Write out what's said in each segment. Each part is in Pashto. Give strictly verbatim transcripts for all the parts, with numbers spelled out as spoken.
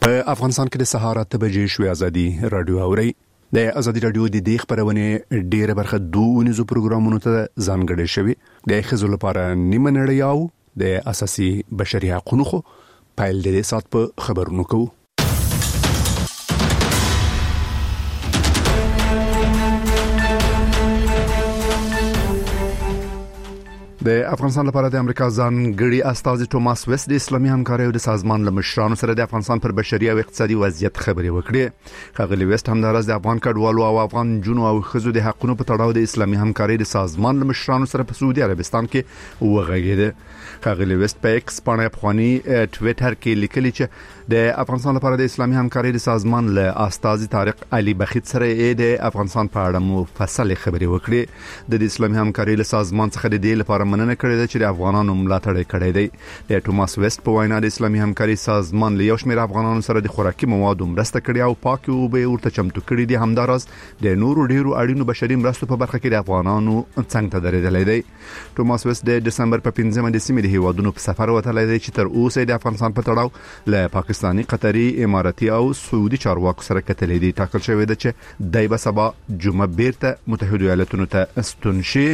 افغانستان کې د سهار اته بجې شوې ازادي رادیو اوري د ازادي رادیو د دې خبرونه ډیره برخه دوه نيزو پروګرامونو ته ځانګړې شوی د خزو لپاره نیمه نړیاو د اساسي بشري حقوقو خو پایل د سات په خبرونو کوو. د افغانستان لپاره د امریکا ځانګړي استازي توماس وست د اسلامي همکارۍ او د سازمان له مشرانو سره د افغانستان پر بشري او اقتصادي وضعیت خبرې وکړې. ښاغلي وست همدارس د افغان کډوالو او افغان جنو او خزو د حقوقو په تړاو د اسلامي همکارۍ د سازمان له مشرانو سره په سعودي عربستان کې وغږېده. ښاغلي وست په ایکس باندې افغاني ټویټر کې لیکلي چې د افغانستان لپاره د اسلامي همکارۍ د سازمان له استازي طارق علي بخیت سره د افغانستان په اړه مفصل خبرې وکړې. د اسلامي همکارۍ له سازمان څخه د دې لپاره مننه کړې ده چې د افغانانو ملاتړ کړی دی. د توماس وست په وینا د اسلامي همکارۍ سازمان له یو شمېر افغانانو سره د خوراکي موادو مرسته کړې او پاکي اوبه ورته چمتو کړې دي. همدارس د نورو ډیرو اړینو بشري مرستو په برخه کې د افغانانو څنګه ته درېدلی دی. توماس وست د دسمبر په پنځمه د سیمې د هیوادونو په سفر وتلی دی چې تر اوسه د افغانستان په تړاو له پاکستاني، قطري، اماراتي او سعودي چارواکو سره کتلې دي. ټاکل شوی دی چې دای به سبا جمعه بیرته متحده ایالاتونو ته ستون شي.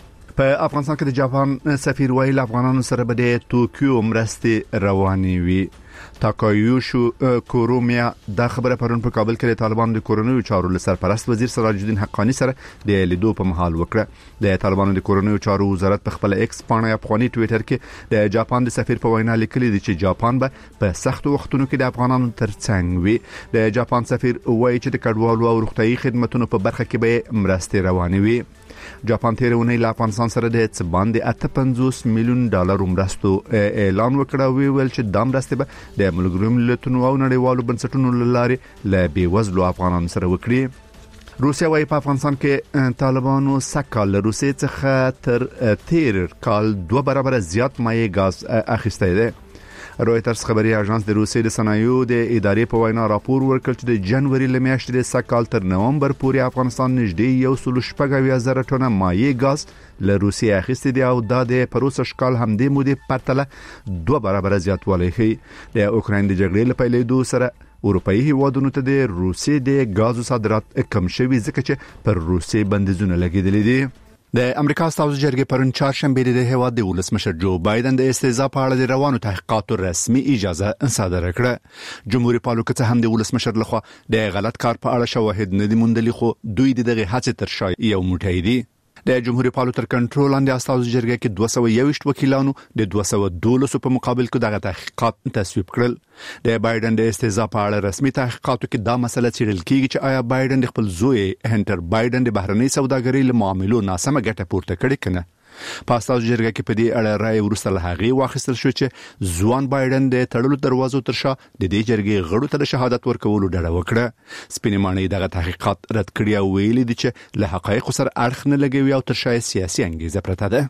په افغانستان کې د جاپان سفیر ویل افغانانو سره به د توکیو مرستې روانې وي. تاکایوشو کورومیا دا خبره پرون په کابل کې د طالبانو د کورونیو چارو لسرپرست وزیر سراج الدین حقانی سره د لیدو په محل وکړه. د طالبانو د کورونیو چارو وزارت په خپل ایکس باندې افغاني ټویټر کې د جاپان د سفیر په وینا لیکلي دي چې جاپان به په سختو وختونو کې د افغانانو ترڅنګ وي. د جاپان سفیر وایي چې د کډوالو او روغتيایي خدماتو په برخه کې به مرستې روانې وي. جاپان تیر اونۍ له افغانستان سره د څه باندې اته پنځوس میلیون ډالر مرستو اعلان وکړ او ویل چې د مرستې به د ملګرو ملتونو او نړیوالو بنسټونو لارې له بیوزلو افغانانو سره وکړي. روسیا وايي په افغانستان کې طالبانو سکهال له روسیې څخه تر تیر کال دوه برابر زیات مایع غاز اخیستی دی. رويټرز خبري اژانس د روسیې د صنایعو د ادارې په وینا راپور ورکړ چې د جنوري له میاشتې د سکهال تر نومبر پورې افغانستان نږدې یو سل شپږ اویا زره ټنه مایع غاز له روسیې اخیستی دی او دا د پروسه شکال همدې مودې پرتله دوه برابر زیاتوالی ښیي. د اوکراین د جګړې له پیلېدو سره اروپایي هیوادونو ته د روسیې د غازو صادرات کم شوي ځکه چې پر روسیې بندیزونه لګېدلي دي. د امریکا استازو جرګې پرون چهارشنبه د هیواد د ولسمشر جو بایدن د استهزاء په اړه د روانو تحقیقاتو رسمي اجازه صادره کړه. جمهوریت پالو که هم د ولسمشر لخوا د غلط کار په اړه شواهد نه دي موندلي خو دوی دغه هڅې تر شا یو موټی دي. د جمهوریت پالو تر کنټرول لاندې استازو جرګې کې دوه سوه یو ویشت وکیلانو د دوه سوه دولس په مقابل کې دغه تحقیقات تصویب کړل. د بایدن د استهزاء په اړه رسمي تحقیقاتو کې دا مسله څېړل کیږي چې آیا بایدن د خپل زوی هنټر بایدن د بهرنۍ سوداګرۍ له معاملو ناسمه ګټه پورته کړې کنه. په استازو جرګه کې په دې اړه رائے ورسته له هغې واخیستل شو چې ځوان بایدن د تړلو دروازو تر شا د دې جرګې غړو ته شهادت ورکولو ډډه وکړه. سپینې ماڼۍ دغه تحقیقات رد کړي او ویلي دي چې له حقایقو سره اړخ نه لګوي او تر شا سیاسي انګیزه پرته ده.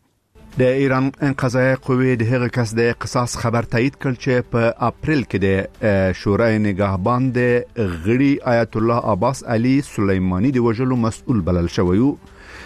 د ایران قضایي قوې د هغه کس د قصاص خبر تایید کړ چې په اپریل کې د شورای نگهبان د غړي آیت الله عباس علي سلیمانی د وژلو مسؤل بلل شوی و.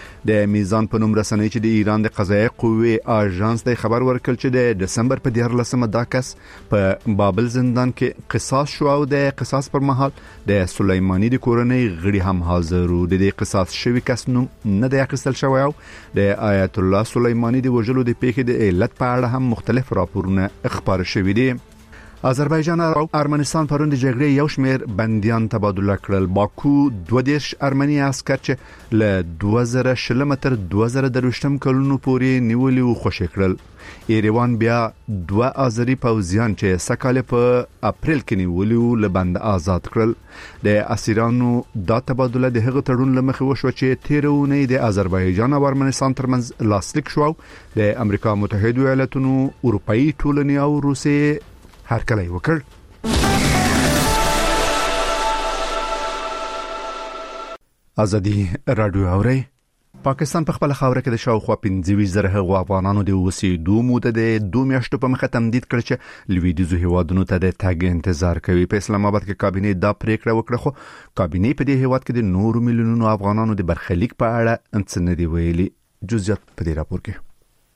د میزان په نوم رسنۍ چې د ایران د قضایي قوې اژانس د خبر ورکړ چې د دسمبر په دیارلسمه دا کس په بابل زندان کې قصاص شو او د قصاص پر مهال د سلیمانی د کورنۍ غړي هم حاضر وو. د دې قصاص شوی کس نوم نه دی اخیستل شوی او د آیت الله سلیمانی د وژلو د پیښې د علت په اړه هم مختلف راپورونه خبر شوي دي. آذربایجان او ارمنستان پرون د جګړې یو شمېر بنديان تبادله کړل. باکو دوه دیرش ارمني عسكر چې له دوه زره شل متر دوه زره دروشتم کلونو پورې نیولي او خوشی کړل. ایروان بیا دوه آذری پوځیان چې سکهال په اپریل کې نیولي او له بند آزاد کړل. د اسیرانو دا تبادله د هغه تړون لمخې وشو چې تیرونه د آذربایجان او ارمنستان ترمنځ لاسلیک شو. د امریکا متحده ایالاتونو، اروپאי ټولنې او روسیې هر کله وکړ. ازادي رادیو اوري. پاکستان په خپل خاوره کې د شاوخوا پنځه ویشت زره افغانانو د اوسېدو موده د دوه میاشتو په مخه تمدید کړ چې لویدیځو هیوادونو ته د تګ انتظار کوي. په اسلام آباد کې کابینه دا پریکړه وکړه خو کابینه په دې هیواد کې د نورو میلیونونو افغانانو د برخلیک په اړه څه نه دی ویلي. جزئیات په دې راپور کې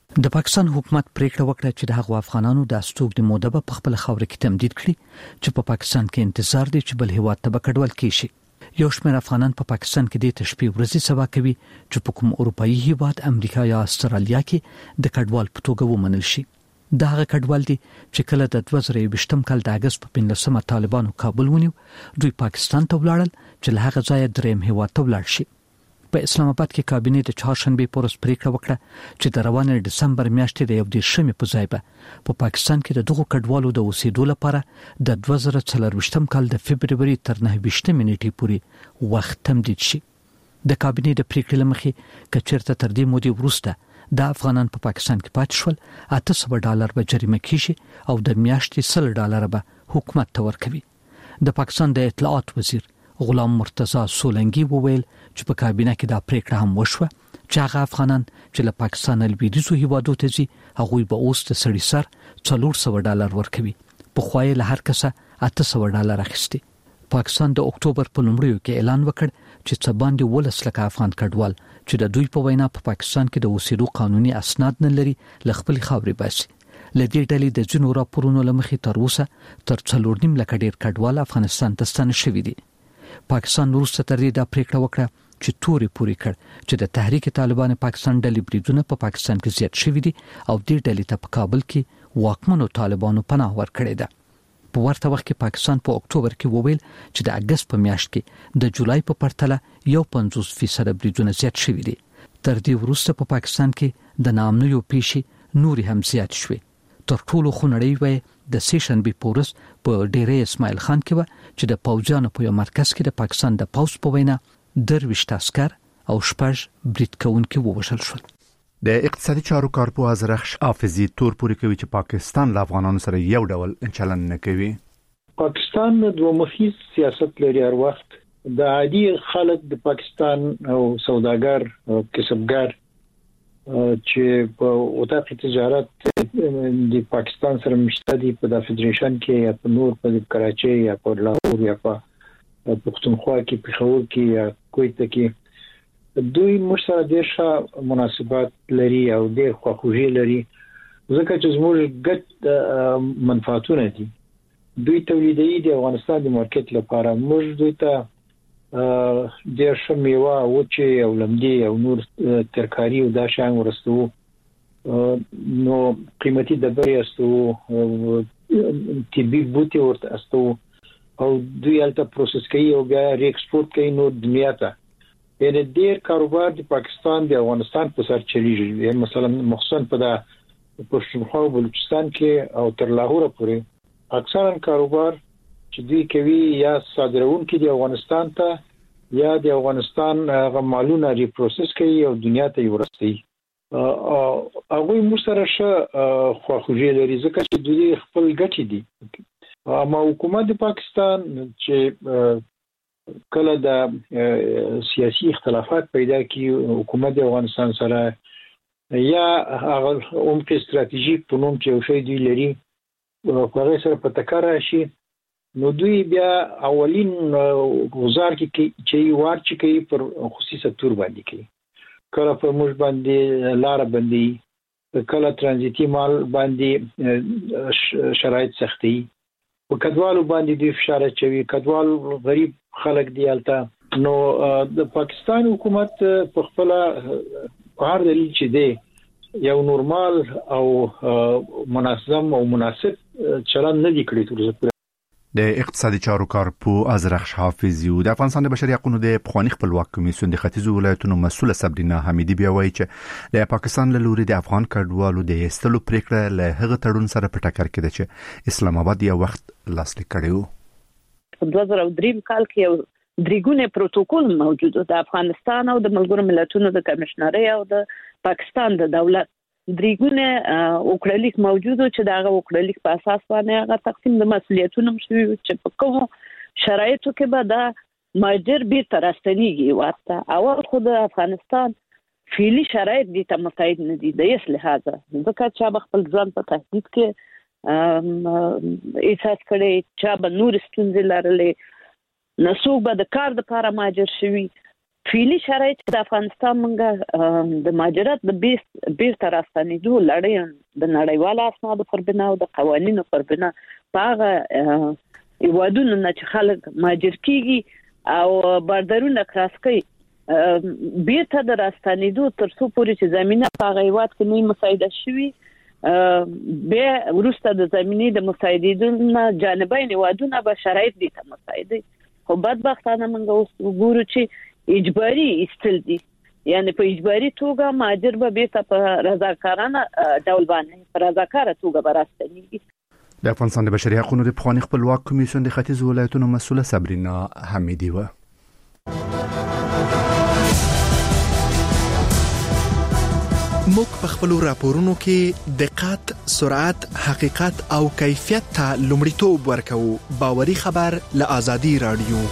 د پاکستان حکومت پریکړه وکړه چې د هغو افغانانو د استوګنې موده په خپل خاور کې تمدید کړي چې په پاکستان کې انتظار دي چې بل هیواد ته کډوال کیشي. یو شمېر افغانان په پا پاکستان کې د تشبیه ورځې سبا کوي چې په کوم اروپאי هیواد امریکا یا استرالیا کې د کډوال په توګه ومنل شي. دا هغه کډوال دي چې کله د دوه زره یوویشتم کال د اگست په پنځلسمه طالبانو کابل ونیو، دوی پاکستان ته ولاړل چې له هغه ځایه دریم هیواد ته ولاړ شي. په اسلام آباد کې کابینه د چهارشنبه پورس پریکړه وکړه چې د روانه دسمبر میاشتې د یو دیرشمې په ځای به په پاکستان کې د دغو کډوالو د اوسېدو لپاره د دوه زره څلرویشتم کال د فبرवरी تر نهه ویشتمې نیټې پورې وخت تمدید شي. د کابینه د پریکړې لمخې کچېرته تر دې مودې وروسته د افغانان په پا پاکستان کې پاتې شول اته سوه ډالر به جریمه کیږي او د میاشتې سل ډالر به حکومت ته ورکوي. د پاکستان د اطلاعات وزیر غلام مرتضی سولنګي وویل چې په کابینه کې دا پریکړه هم وشوه چې هغه افغانان چې له پاکستان لویدیځو هیوادو ته ځي هغوی به اوس د سړي سر څلور سوه ډالر ورکوي. په خوای له هر کسه اته سوه ډالر اخیستي. پاکستان د اکتوبر په لومړیو کې اعلان وکړ چې څه باندې ولس لکه افغان کډوال چې د دوی په وینا په پا پاکستان کې د اوسېدو قانوني اسناد نه لري له خپل خاورې باسي. لدې ډلې د جنو راپورونو لمخې تر اوسه تر څلور نیم لک ډیر کډوال افغانستان ته ستانه شوي دي. پاکستان وروسته تر دې دا پریکړه وکړه چې توري پوری کړ چې د تحریک طالبان پاکستان ډلې بریدونه په پا پاکستان کې زیات شوي دي او دې ډلې ته په کابل کې واکمنو طالبانو پناه ورکړې ده. په ورته وخت کې پاکستان په پا اکتوبر کې وویل چې د اگست په میاشت کې د جولای په پرتله یو پنځوس فیصد بریدونه زیات شوي دي. تر دې وروسته په پا پاکستان کې د ناامنیو پیښې نوري هم زیات شوي. تر ټولو خونړۍ وای د سیشنبه پورس په ډیره اسماعیل خان کې و چې د پوځیانو په یو مرکز کې د پاکستان د پوځ په وینا درویشت عسكر او شپږ برید کوونکي ووژل شول. د اقتصادي چارو کارپو ازرخش حافظي تور پوری کوي چې پاکستان له افغانانو سره یو ډول چلن نه کوي. پاکستان دوه مخی سیاست لري هر وخت. د عادي خلک د پاکستان او سوداګر او کسبګر چې په اوتاق تجارت د پاکستان سره مشته دي په د فدریشن کې یا په نور په کراچۍ یا په لاهور یا په پښتونخوا کې پېښور کې یا کویت کې دوی مشترک ډېر مناسبات لري او ډېر خواخوږي لري ځکه چې زموږ ګډ منفعتونه دي. دوی تولیدي د افغانستان د مارکیټ لپاره موږ دوی ته ډېر شمیوه وچه او لمدي او نور ترکاری او دا شان ورستو نو قیمتي دبري استو طبي بوتي ورته استو او دوی الته پروسس کوي او بیا ری ایکسپورت کوي نو دنیا ته. یعنی ډېر کاروبار د پاکستان د افغانستان په سر چلیږي. مثلا مخصوصا په د پښتونخوا او بلوچستان کې او تر لاهور پورې اکثرا کاروبار چې دوی کوي یا صادرون کې د افغانستان ته یا د افغانستان غمالونه ری پروسس کوي او دنیا ته ورسوي. هغه مو سره شه خواخوږي لري ځکه چې دوی خپل ګټې دي. اما حکومت د پاکستان چې کله د سیاسي اختلافات پیدا کی حکومت د افغانستان سره یا هغه عمق استراتیژیک په نوم چې یو شی دی لري هغه سره په تکرار شي نو دوی بیا اولین گزار کې چې وار چې کوي پر خصوصي سکتور باندې کوي. کله په موږ باندې لار باندې کله ترانزیتي مال باندې شرایط سختي په کډوالو باندې د فشار چوي. کډوال غریب خلک دی الته نو د پاکستان حکومت په خپل هر دلیل چې دی یو نورمال او منظم او مناسب چلن نه دی کړی تر د اقتصادي چارو کارپو ازرخش حافظي د افغانستان د بشري حقوقو د پخوانی خپلواک کمیسیون د ختیځو ولایتونو مسؤله صبرینا حمیدي بیا وایي چې د پاکستان له لوري د افغان کډوالو د ایستلو پریکړه له هغه تړون سره په ټکر کې ده چې اسلام آباد یو وخت لاسلیک کړی و. په دوه زره درې کال کې یو دریګونه پروتوکول موجود د افغانستان او د ملګرو ملتونو د کمشنري او د پاکستان د دولت دریګونه وکړلیک موجود چې داغه وکړلیک په اساس باندې هغه تقسیم د مسولیتونو شوی چې په کوم شرایطو کې به دا ماجر به ترستنیږي ورته اول خو د افغانستان فعلی شرایط دي ته متعهد نه دي د اصل هغه ځکه چې خپل ځان په تهدید کې احساس کړي چې به نور ستونزې لرلې نسوب به د کار د لپاره ماجر شوی فعلی شرایط د افغانستان منګه د مهاجرت د بیس بیرته راستنېدو لړۍ د نړیوال اسنادو پر بنا او د قوانینو پر بنا هغه ایوادونو نه چې خلک مهاجر کیږي او بردرونه کراس کوي بیرته د راستنېدو تر څو پورې چې زمينه په هغه ایواد کې نه مساعده شوي به ورسته د زمينې د مساعدینو جانبین ایوادونه به شرایط دي ته مساعده خو بدبختانه موږ اوس وګورو چې اجباري استل دي یعنی په اجباري توګه مهاجر به بیرته په رضاکارانه ډول باندې په رضاکاره توګه براستنیږي. د افغانستان د بشري حقوقو د پخوانی خپلواک کمیسیون د ختیځ ولایتونو مسؤله صبرینا حمیدی و. موږ په خپل راپورونو کې دقت، سرعت، حقیقت او کیفیت ته لومړیتوب ورکوو. باوري خبر له آزادي رادیو.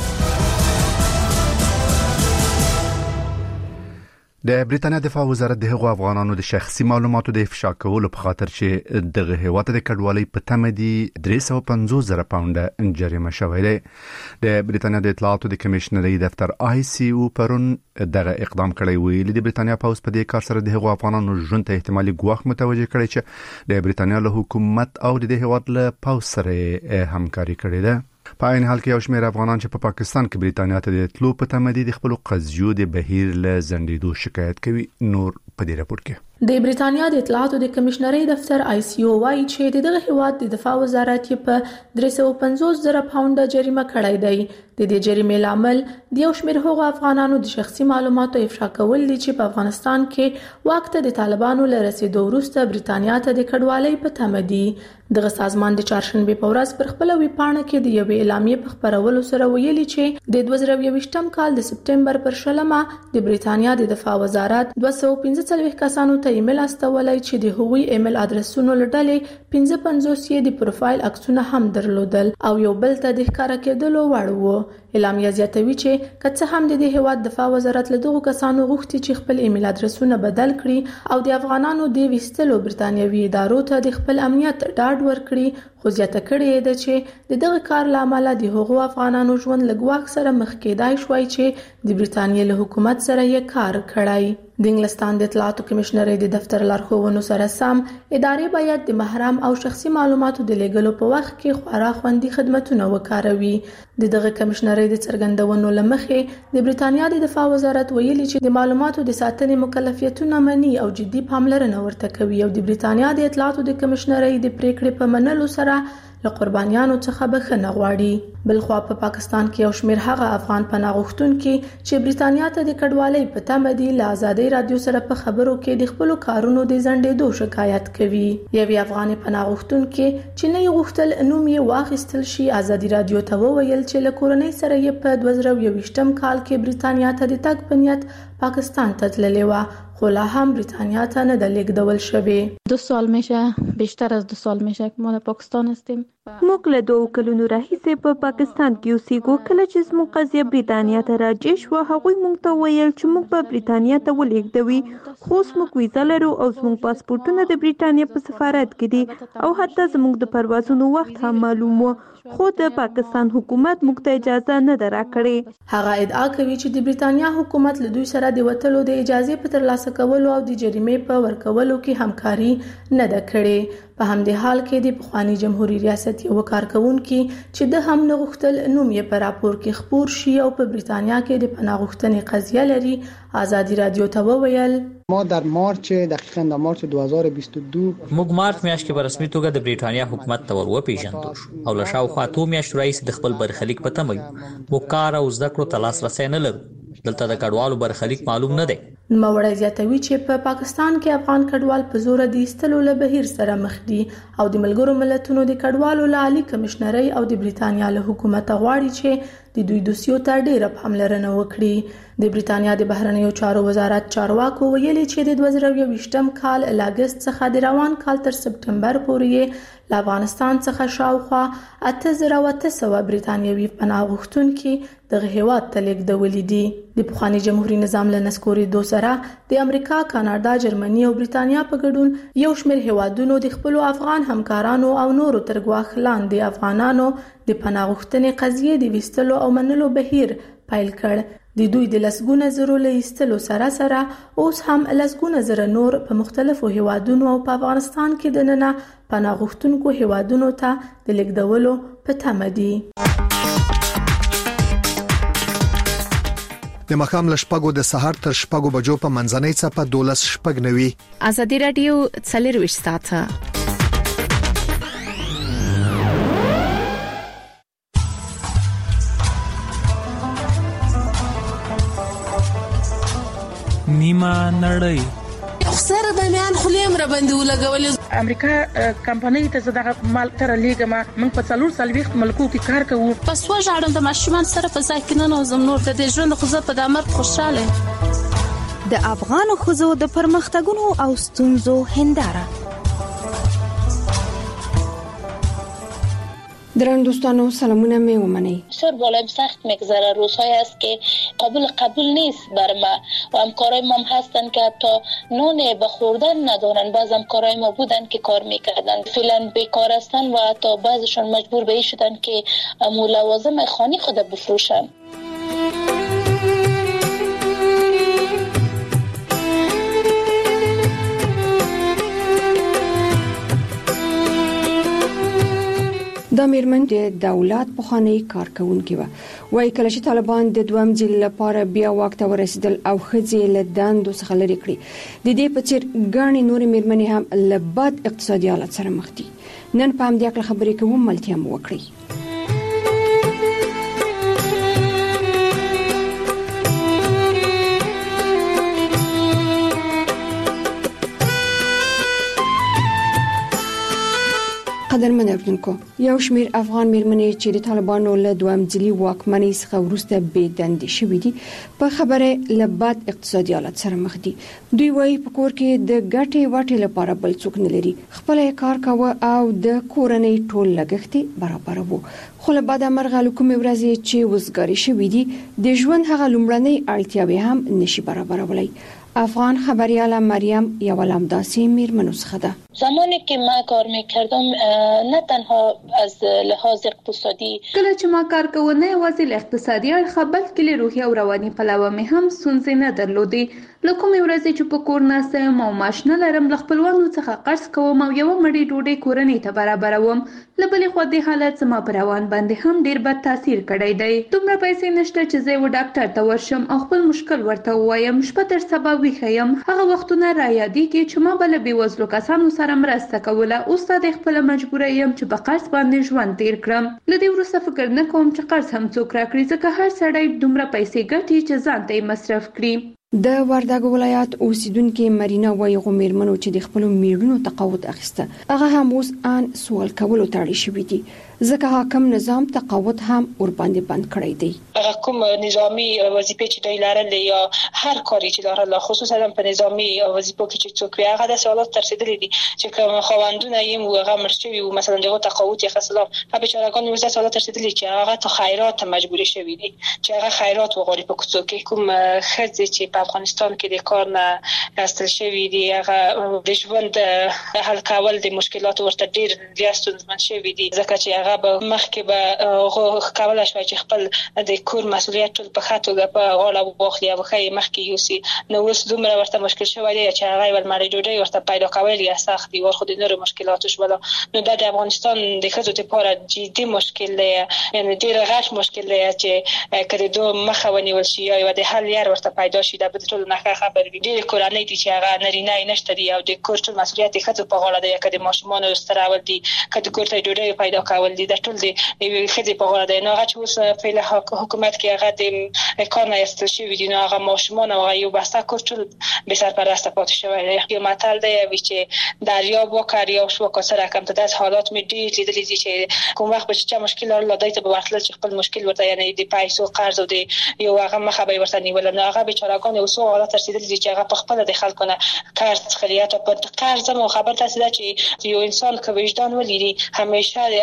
د بریټانیا دفاع وزارت د هغو افغانانو د شخصي معلوماتو د افشا کولو په خاطر چې دغه هیواد د کډوالۍ په تمه دي درې سوه پنځوس زره پاونډه جریمه شوی دی. د بریټانیا د اطلاعاتو د کمیشنري دفتر آی سی او پرون دغه اقدام کړی ویل د بریټانیا پوز په دې کار سره د هغو افغانانو ژوند ته احتمالي ګواښ متوجه کړی چې د بریټانیا له حکومت او د هیواد له پوز سره همکاري کړې ده. په عین حال کې یو شمېر افغانان چې په پا پاکستان کې بریټانیا ته د تلو په تمه دي د خپل قضیو د بهیر له ځنډېدو شکایت کوي. نور په دې راپور کې د بریټانیا د اطلاعاتو د کمیشنري دفتر آی سی او وايي چې دغه هیواد د دفاع وزارت په درې سوه پنځوس زره پاونډه جریمه کړی دی. د دې جریمې لامل د یو شمېر هغو افغانانو د شخصي معلوماتو افشا کول دي چې په افغانستان کې وخت د طالبانو له رسیدو وروسته بریټانیا ته د کډوالۍ په تمه دي. دغه سازمان د چهارشنبه په ورځ پر خپل ویب پاڼه کې د یوې اعلامیې په خبرولو سره ویلي چې د دوه زره یوویشتم کال د سپټمبر پر شلمه د بریټانیا د دفاع وزارت دوه سوه پنځه څلوېښت کسانو ته ایمیل استولای چې د هغوی ایمیل ادرسونو لړلې پنځه پنځوس یې د پروفایل عکسونه هم درلودل او یو بل ته د ښکارا کېدلو وړ وو. اعلامیه زیاتوي چې که څه هم د دې هیواد دفاع وزارت له دغو کسانو غوښتي چې خپل ایمیل ادرسونه بدل کړي او د افغانانو د ویستلو برتانیوي ادارو ته د خپل امنیت ډاډ ورکړي، خو زیاته کړې ده چې د دغه کار لامل د هغو افغانانو ژوند له ګواښ سره مخ کېدای شوی چې د بریټانیا له حکومت سره یې کار کړی. د انګلستان د اطلاعاتو کمیشنري د دفتر لارښوونو سره سم ادارې باید د محرم او شخصي معلوماتو د لیږلو په وخت کې خورا خوندي خدمتونه وکاروي. د دغه کمیشنري د څرګندونو لمخې د بریټانیا د دفاع وزارت ویلي چې د معلوماتو د ساتنې مکلفیتونه مني او جدي پاملرنه ورته کوي او د بریټانیا د اطلاعاتو د کمیشنري د پریکړې په منلو سره له قربانیانو څخه بخښنه غواړي. بلخوا په پا پاکستان کې یو شمېر هغه افغان پناه غوښتونکي چې بریټانیا ته د کډوالۍ په تمه دي له آزادۍ رادیو سره په خبرو کې د خپلو کارونو د ځنډېدو شکایت کوي. یوې افغان پناه غوښتونکي چې نه یې غوښتل نوم یې واخیستل شي آزادي رادیو ته وویل چې له کورنۍ سره یې په دوه زره یوویشتم کال کې بریټانیا ته د تګ په نیت پاکستان ته تللې وه، خو لا هم بریتانیا تا نه د لیږدول شوی. دو سال میشه، بیشتر از دو سال میشه که ما در پاکستان هستیم. موږ له دوه کلونو راهیسې په پاکستان کې اوسېږو. کله چې زموږ قضیه بریتانیا ته راجع شوه هغوی موږ ته ویل چې موږ به بریتانیا ته ولېږدوي، خو اوس موږ ویزه لرو او زموږ پاسپورټونه د بریتانیا په سفارت کې دي او حتی زموږ د پروازونو وخت هم معلوم و، خو د پاکستان حکومت موږ ته اجازه نه ده راکړې. هغه ادعا کوي چې د بریتانیا حکومت له دوی سره د وتلو د اجازه په ترلاسه کولو او د جریمې په ورکولو کې همکاري نه ده کړې. په همدې حال کې د پخوانی جمهوریت ریاست یو کارکونکي چې د هم نه غوښتل نوم یې په راپور کې خپور شي او په بریتانیا کې د پناه غوښتنې قضیه لري، آزادي رادیو ته وویل ما در مارچ دقیقاً در مارچ دوه هزار و بیست و دو موږ مارچ میاشت کې په رسمي توګه د بریتانیا حکومت ته ور وپیژندل شو او له شاوخوا اتو میاشتو راهیسې د خپل برخلیک په تمه یو. موږ کار او زده کړو ته لاسرسی نه لرو. دلته د کډوالو برخلیک معلوم نه دی. نوموړی زیاتوي چې په پاکستان کې افغان کډوال په زور د ایستلو له بهیر سره مخ دي او د ملګرو ملتونو د کډوالو له عالی کمشنرۍ او د بریتانیا له حکومت غواړي چې د دوی دوسیو ته ډیره پاملرنه وکړي. د بریتانیا د بهرنیو چارو وزارت چارواکو ویلي چې د دوه زره یوویشتم کال له اګست څخه د روان کال تر سپټمبر پورې له افغانستان څخه شاوخوا اته زره او اته سوه بریتانیوي پناه غوښتونکي دغه هیواد ته لیږدولي دي. د پخوانی جمهوریت نظام له نسکورېدو سره د امریکا، کاناډا، جرمني او بریتانیا په ګډون یو شمېر هیوادونو د خپلو افغان همکارانو او نورو تر ګواښ لاندې افغانانو د پناه غوښتنې قضیې د ویستلو او منلو بهیر پیل کړ. د دوی د لسګونه زرو له ایستلو سره سره اوس هم لسګونه زره نور په مختلفو هیوادونو او په افغانستان کې د ننه پناه غوښتونکو هیوادونو ته د لیږدولو په تمه دي. د مخام لشپګو د سحر تر شپګو بجو په منځنۍ څپه دولس شپګ نوي. ازادي رادیو څلرويشت ساعته نیمه نړۍ سره د میان خلیم را باندې ولګولې. امریکا کمپنۍ ته زداغه مال تر لیګه ما موږ په څلور سالويخت ملکو کې کار کوو. پس وژاړم د ماشومان سره په ځای کې نه نوزم نور د ژوند خو زه په دمر خوشاله. د افغان خوځو د پرمختګونو او ستونزو هنداره. درن دوستانو سلامونه می ومنی. بسیار بالایم سخت میگذره. روزهایی است که قابل قبول نیست بر ما و همکارای ما هستن که حتی نون به خوردن ندارن. بعض همکارای ما بودن که کار میکردن فعلا بیکار هستن و حتی بعضشون مجبور به این شدن که لوازم خانه خود بفروشن. د میرمن د دولت په خاني کارکونکو و وای کله چې طالبان د دوام ځل لپاره بیا واک ته ورسېدل او خځې له دندو څخه لري کړی. د دې په څیر ګڼې نور میرمنې هم له بد اقتصادي حالت سره مخ دي. نن په همدې اړه خبرې کوم ملتیا مو وکړي. قدرمن اردوونکو یو شمیر افغان میرمنې چې د طالبانو له دوام ځلي واکمنۍ څخه وروسته بې دندې شوې دي په خبره له بد اقتصادي حالت سره مخ دي. دوی وايي په کور کې د ګټې واټې لپاره بل څوک نه لري. خپل کار کاوه او د کورنۍ ټول لګښت برابر وو. خو له بعد مرغه کومې ورځې چې وزګاری شوې دي د ژوند هغه لومړنۍ اړتیاوې هم نشي برابرولای. افغان خبریال مریم یو لامداسی میرمنو څخه ده. زمانی که ما کار میکردم نه تنها از لحاظ اقتصادی کله چې ما کار کوم نه یوازې له اقتصادي اړخه بلکې له روحي او رواني پلوه مې هم ستونزې نه درلودې. له کومې ورځې چې په کور ناسته یم او معاش نه لرم له خپلوانو څخه قرض کوم او یوه مړۍ ډوډۍ کورنۍ ته برابروم. له بلې خوا دې حالت زما په روان باندې هم ډېر بد تاثیر کړی دی. دومره پیسې نشته چې زه یو ډاکټر ته ورشم او خپل مشکل ورته ووایم. شپه تر سبا ویښه یم. هغه وختونه رایادېږي چې ما به له بېوزلو کسانو سره مرسته کوله. اوس د خپله مجبوره یم چې په قرض باندې ژوند تیر کړم. له دې وروسته فکر نه کوم چې قرض هم څوک راکړي ځکه هر سړی دومره پیسې ګټي چې ځان ته یې مصرف کړي. د وردګ ولایت اوسیدونکو مرینا وایي غومرمنو چې د خپل میړونو تقاعد اخیسته هغه هم اوس ان سوال کولو ته اړ شوی دي ځکه حاکم نظام تقاعد هم ور باندې بند کړی دی. هغه کوم نظامی وظیفه چې دوی لرل یا هر کاری چې لرل خصوصا په نظامی وظیفو کې چې څوک هغه د سوالات تر رسیدلې دي چې کوم خواندونه یې موږ مرشوي او مثلا دغه تقاعد یې خاصلام په بیچارهګان موږ سوالات تر رسیدلې چې هغه ته خیرات مجبور شوی دي چې هغه خیرات وغوړي په کوڅو کې کوم خځې چې په افغانستان کې د کار نه استل شوی دي هغه د ژوند حل کول د مشکلات ورته ډیر ریاستونمن شوی دي ځکه چې هغه به مخکې به هغه کولای شي چې خپل د کور مسؤلیت ټول په خاطر په غاړه واخلي او خې مخکې یوسي. نو اوس دومره ورته مشکل شوی دی چې هغه ول مړی ډوډۍ ورته پیدا کول یې سخت دي ورخو د نورو مشکلاتو شول. نو د افغانستان د خځو لپاره جدي مشکل دی یعنی ډیر غټ مشکل دی چې کله دوه مخه ونیول شي یا د حل یار ورته پیدا شي د ټول نه خبر وي. ډیر کورنۍ دي چې هغه نارینه نشته دي او د کور ټول مسؤلیت خځو په غاړه دی کله ماشومان ستراول دي کله کور ته ډوډۍ پیدا کول دي د ټول دی خځې په غاړه دی. نو هغه چې اوس فعلا حکومت کې هغه د کار نه استل شوی دي نو هغه ماشومان او یو بسته کور ټول به سرپرست پاتې شوی دی. یو متل دی چې دریا وکړ یا شو کسر کم ته د حالات می ډیر لیدلې دي چې کوم وخت به چې مشکل لري ته به ورتل چې خپل مشکل ورته یعنی د پیسو قرض او د یو هغه مخه به ورته نیول نو هغه بیچارهګان او سو حالات رسیدلې دي چې هغه په خپل د خلکو نه قرض خلیات او په قرض مو خبر تاسو چې یو انسان که وجدان ولري همیشه هغه څوک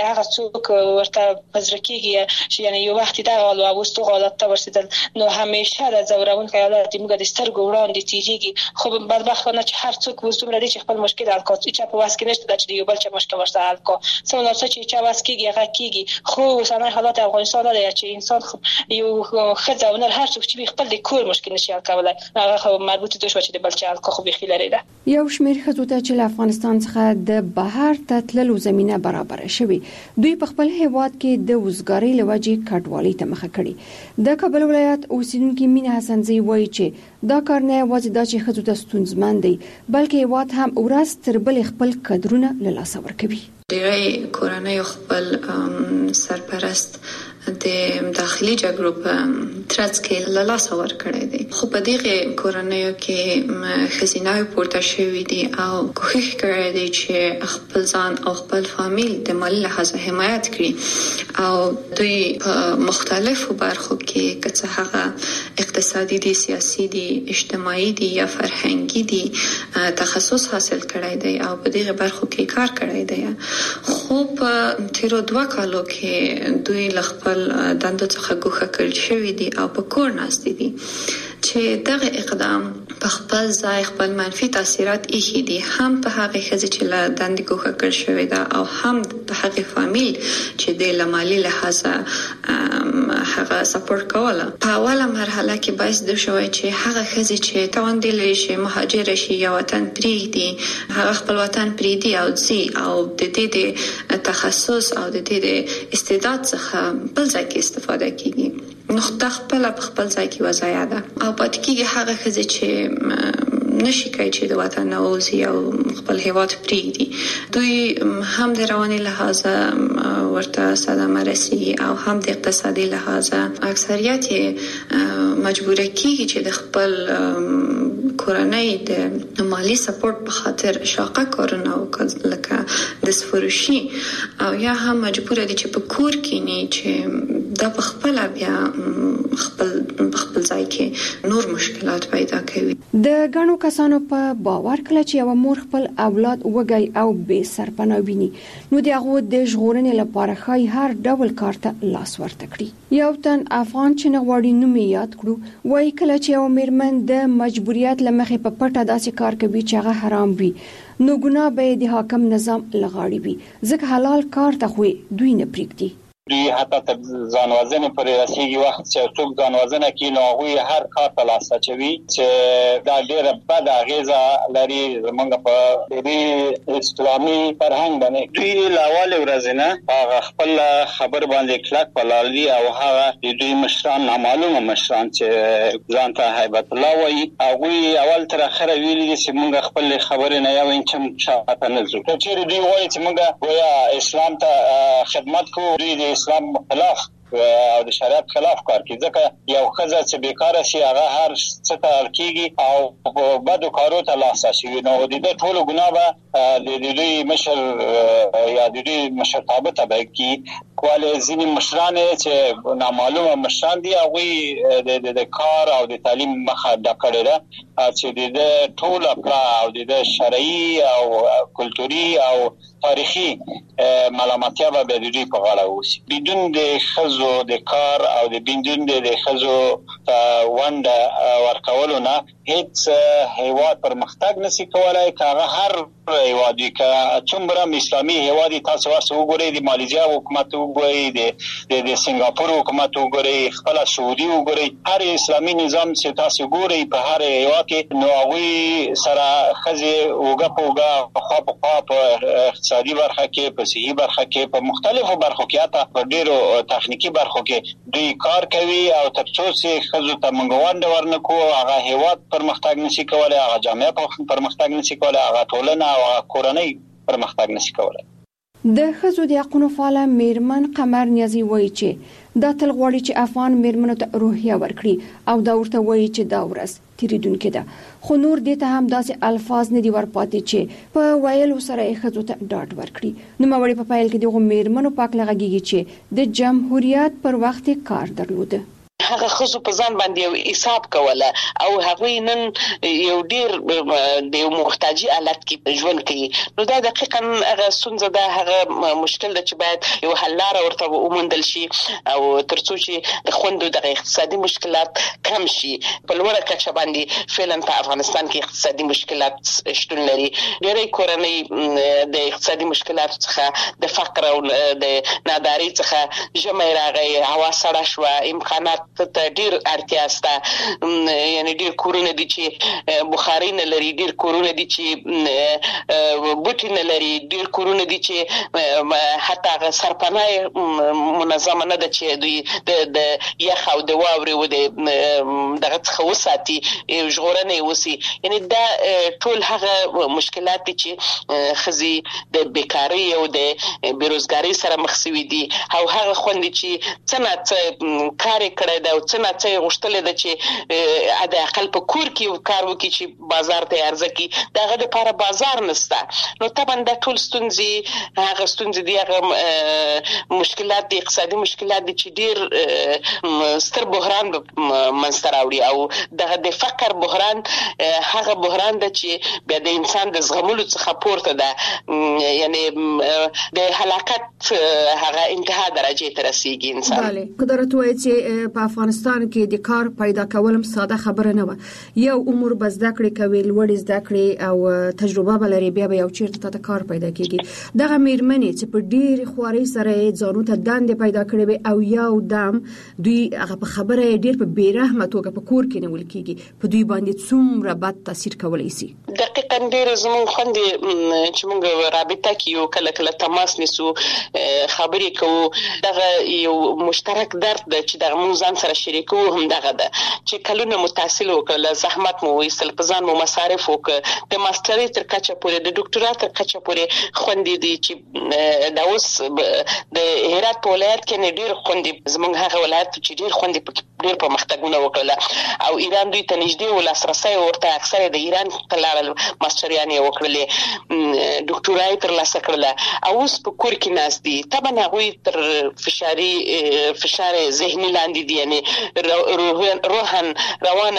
څوک ورته پزرکیږي چې یعنی یو وخت دا غلو اوستو غلط ته ورسېدل نو همیشه د زورون خیالات موږ د سترګو وړاندې تیریږي خو بدبختانه چې هر څوک وزوم لري چې خپل مشکل حل کوي چې په واسه کې نشته چې یو بل چې مشکل ورسره حل کوي څنګه چې چا واسه کېږي هغه کېږي خو اوسنۍ حالات افغانستان دی چې انسان یو خځه ونر هر څوک چې خپل د کور مشکل نشي حل کولای هغه خو مربوط دي چې د بل چا حل کوي خو بخیل لري ده یو شمېر ښځو ته چې له افغانستان څخه د بهر ته تللو زمينه برابر شوي دوی په خپل هیواد کې د وزګاری لوجې کډوالۍ ته مخه کړي د کابل ولایت اوسیدونکو مینه حسنزی وایي چې دا کار نه یوازې د چې ښځو ته ستونزمن دی بلکې هیواد هم ورځ تر بلې خپل قدرونه له لاسه ورکوي ډېری کورنۍ خپل سرپرست د داخلي جګړو په ترڅ کې له لاسه ورکړی دی خو په دغه کورنۍ کې خزینه پورته شوې دي او کوښښ کړی دی چې خپل ځان او خپل فامیل د مالی لحاظ حمایت کړي او دوی په مختلفو برخو کې که څه هغه اقتصادي دي سیاسي دي اجتماعي دي یا فرهنګي دي تخصص حاصل کړی دی او په دغه برخو کې کار کړی دی خو په تیرو دوه کالو کې دوی خپل دندو څخه ګوښه کړل شوی دي او په کور ناست دي چې دغه اقدام په خپل ځای خپل منفي تاثیرات ایښي دي هم په هغه ښځې چې له دندې ګوښه کړل شوی ده او هم په هغه فامیل چې د لمالي لحاظه هغه سپورټ کوله په اوله مرحله کې باعث د شوی چې هغه ښځې چې توان لري چې مهاجر شي یا وطن پرېږدي هغه خپل وطن پرېږدي او ځي او د دې د تخصص او د دې د استعداد څخه بل ځای کې استفاده کوي نو خپل په خپل ځای کې وضعیت ده او پاتې کېږي هغه ښځې چې نشي کوي چې د وطن اوسي او خپل هیواد پرېږدي دوی هم د رواني لحاظ ورته صدمه رسیږي او هم د اقتصادي لحاظ اکثریت مجبور کېږي چې د خپل کورنۍ د مالی سپورټ په خاطر شاقه کارونه وکړي لکه د سفروشي او یا هم مجبور دي چې په کور کې نه چې دا په خپل بیا خپل خپل ځای کې نور مشکلات پیدا کوي د غنو کسانو په باور کله چې یو مور خپل اولاد وګي او به سرپناه ویني نو دغه د ژغورنې لپاره خای هر ډول کار ته لاس ورته کړی یو تن افغان چې نغواړي نوم یاد کړو وای کله چې یو میرمن د مجبوریت لمخې په پټه داسې کار کوي چې هغه حرام وي نو ګناه به د حاکم نظام لغاړي وي ځکه حلال کار ته خو دوی نه پریږدي دوی حتی تر ځانوازنې پورې رسېږي وخت چې څوک ځانوازنه کوي نو هغوی هر کار ته لاس اچوي چې دا ډېره بده اغېزه لري زموږ په دې اسلامي فرهنګ باندې دوی له اولې ورځې نه هغه خپل خبر باندې کلک ولاړ دي او هغه د دوی مشران نامعلومه مشران چې ځان ته هیبت الله وایي هغوی اول تر اخره ویلي دي چې موږ خپل خبرې نه یو انچم شاته نه ځو که چېرې دوی وایي چې موږ گویا اسلام ته خدمت کوو دوی د اسلام خلاف او د شریعت خلاف کار کوي ځکه یو ښځه چې بیکاره شي هغه هر څه ته اړ کېږي او په بدو کارو ته لاس اچوي نو د دې ټولو ګناه به د دوی مشر یا د دوی مشرتابه تبع کړي ولې ځینې مشران چې نامعلومه مشران دي هغوی د کار او د تعلیم مخه ډک کړې ده چې د ټول او د شرعي او کلتوري او تاریخي ملامتیا به د دوی په غاړه اوسي بدون د ښځو د کار او د بدون د ښځو ونډه ورکولو نه هیڅ هیواد پرمختګ نشي کولای که هغه هر هیواد وي که څومره اسلامي هیواد تاسو ورسره وګورئ د مالیزیا حکومت وګورئ د د سنگاپور حکومت وګورئ خپل سعودي وګورئ هر اسلامي نظام چې تاسو ګورئ په هر هیواد کې نو هغوی سره ښځې اوږه په اوږه خوا په خوا په اقتصادي برخه کې په صحي برخه کې په مختلفو برخو کې حتی په ډېرو تخنیکي برخو کې دوی کار کوي او تر څو چې ښځو ته موږ ونډه ورنکړو هغه هیواد پرمختګ نشي کولای هغه جامعه پرمختګ نشي کولای هغه ټولنه او کورنۍ پرمختګ نشي کولای د ښځو د حقونو فعاله میرمن قمر نیازي وایي چې دا تل غواړي چې افغان میرمنو ته روحیه ورکړي او دا ورته وایي چې دا ورځ تیریدونکې ده خو نور دې ته هم داسې الفاظ نه دي ورپاتې چې په ویلو سره یې ښځو ته ډاډ ورکړي نوموړې په پیل کې دغو میرمنو په هکله غږېږي چې د جمهوریت پر وخت کار درلوده هغه خزو په ځان باندې یو حساب کوله او هغه نن یو ډیر د یو محتاجي حالت کې ژوند کوي. نو دا دقیقاً هغه ستونزه ده، هغه مشکل ده چې باید یو حل لاره ورته وموندل شي او ترڅو چې د خوندو د اقتصادي مشکلات کم شي. په لوړه کچه باندې فعلا په افغانستان کې اقتصادي مشکلات شتون لري. ډېری کورنۍ د اقتصادي مشکلاتو څخه د فقر او د نادارۍ څخه ژمی راغی، هوا سړه شوه، امکانات ته ډېر اړتیا شته. یعنې ډېر کورونه دي چې بخاري نه لري، ډېر کورونه دي چې بوټي نه لري، ډېر کورونه دي چې حتی هغه سرپناه منظمه نه ده چې دوی د یخ او د واورې و د دغه څخه وساتي، ژغورنه یې وسي. یعنې دا ټول هغه مشکلات دي چې ښځې د بیکارۍ او د بېروزګارۍ سره مخ شوي دي او هغه خوندې چې څه نه څه کار یې کړی دی او څه نه څه یې غوښتلی ده چې حداقل په کور کې کار وکړي چې بازار ته یې عرضه کړي، د هغه دپاره بازار نشته. نو طبعا دا ټول ستونزې هغه ستونزې دي، هغه مشکلات دي، اقتصادي مشکلات دي چې ډېر ستر بحران منځته راوړي. او دغه د فقر بحران هغه بحران ده چې بیا د انسان د زغملو څخه پورته ده، یعنې د هلاکت هغه انتها درجې ته رسیږي انسان. بله، قدرت وایي چې په افغانستان کې د کار پیدا کول ساده خبره نه وه. یو عمر به زده کړې کوي، لوړې زده کړې او تجربه به لري، بیا به یو چیرته ته کار پیدا کېږي. دغه میرمنې چې په ډېرې خوارۍ سره ځانو ته دندې پیدا کړې وي او یو دم دوی هغه په خبره ډېر په بېرحمه توګه په کور کې نیول کېږي، په دوی باندې څومره بد تاثیر کولی شي؟ دقیقاً ډېر زموږ خوندې چې موږ رابطه کې یو کله کله تماس نیسو، خبرې کوو، دغه یو مشترک درد ده چې دغه موږ ځان سره شریکوو هم دغه ده چې کلونه مو تحصیل وکړل، زحمت مو وایستل، په ځان مو مصارف وکړ، د ماسټرۍ تر کچه پورې، د ډاکټرا تر کچه پورې خوندې دي چې دا اوس د هرات په ولایت کې نه ډېر خوندې، زموږ هغه ولایت چې ډېر خوندې ډېر پرمختګونه وکړل او ایران دوی ته نږدې و، لاسرسی ورته اکثره د ایران ته لاړل، ماسټریانې یې وکړلې، ډاکټورا یې ترلاسه کړله او اوس په کور کې ناست دي. طبعا هغوی تر فشاري فشار ذهني لاندې دي، یعنې روحاً رواناً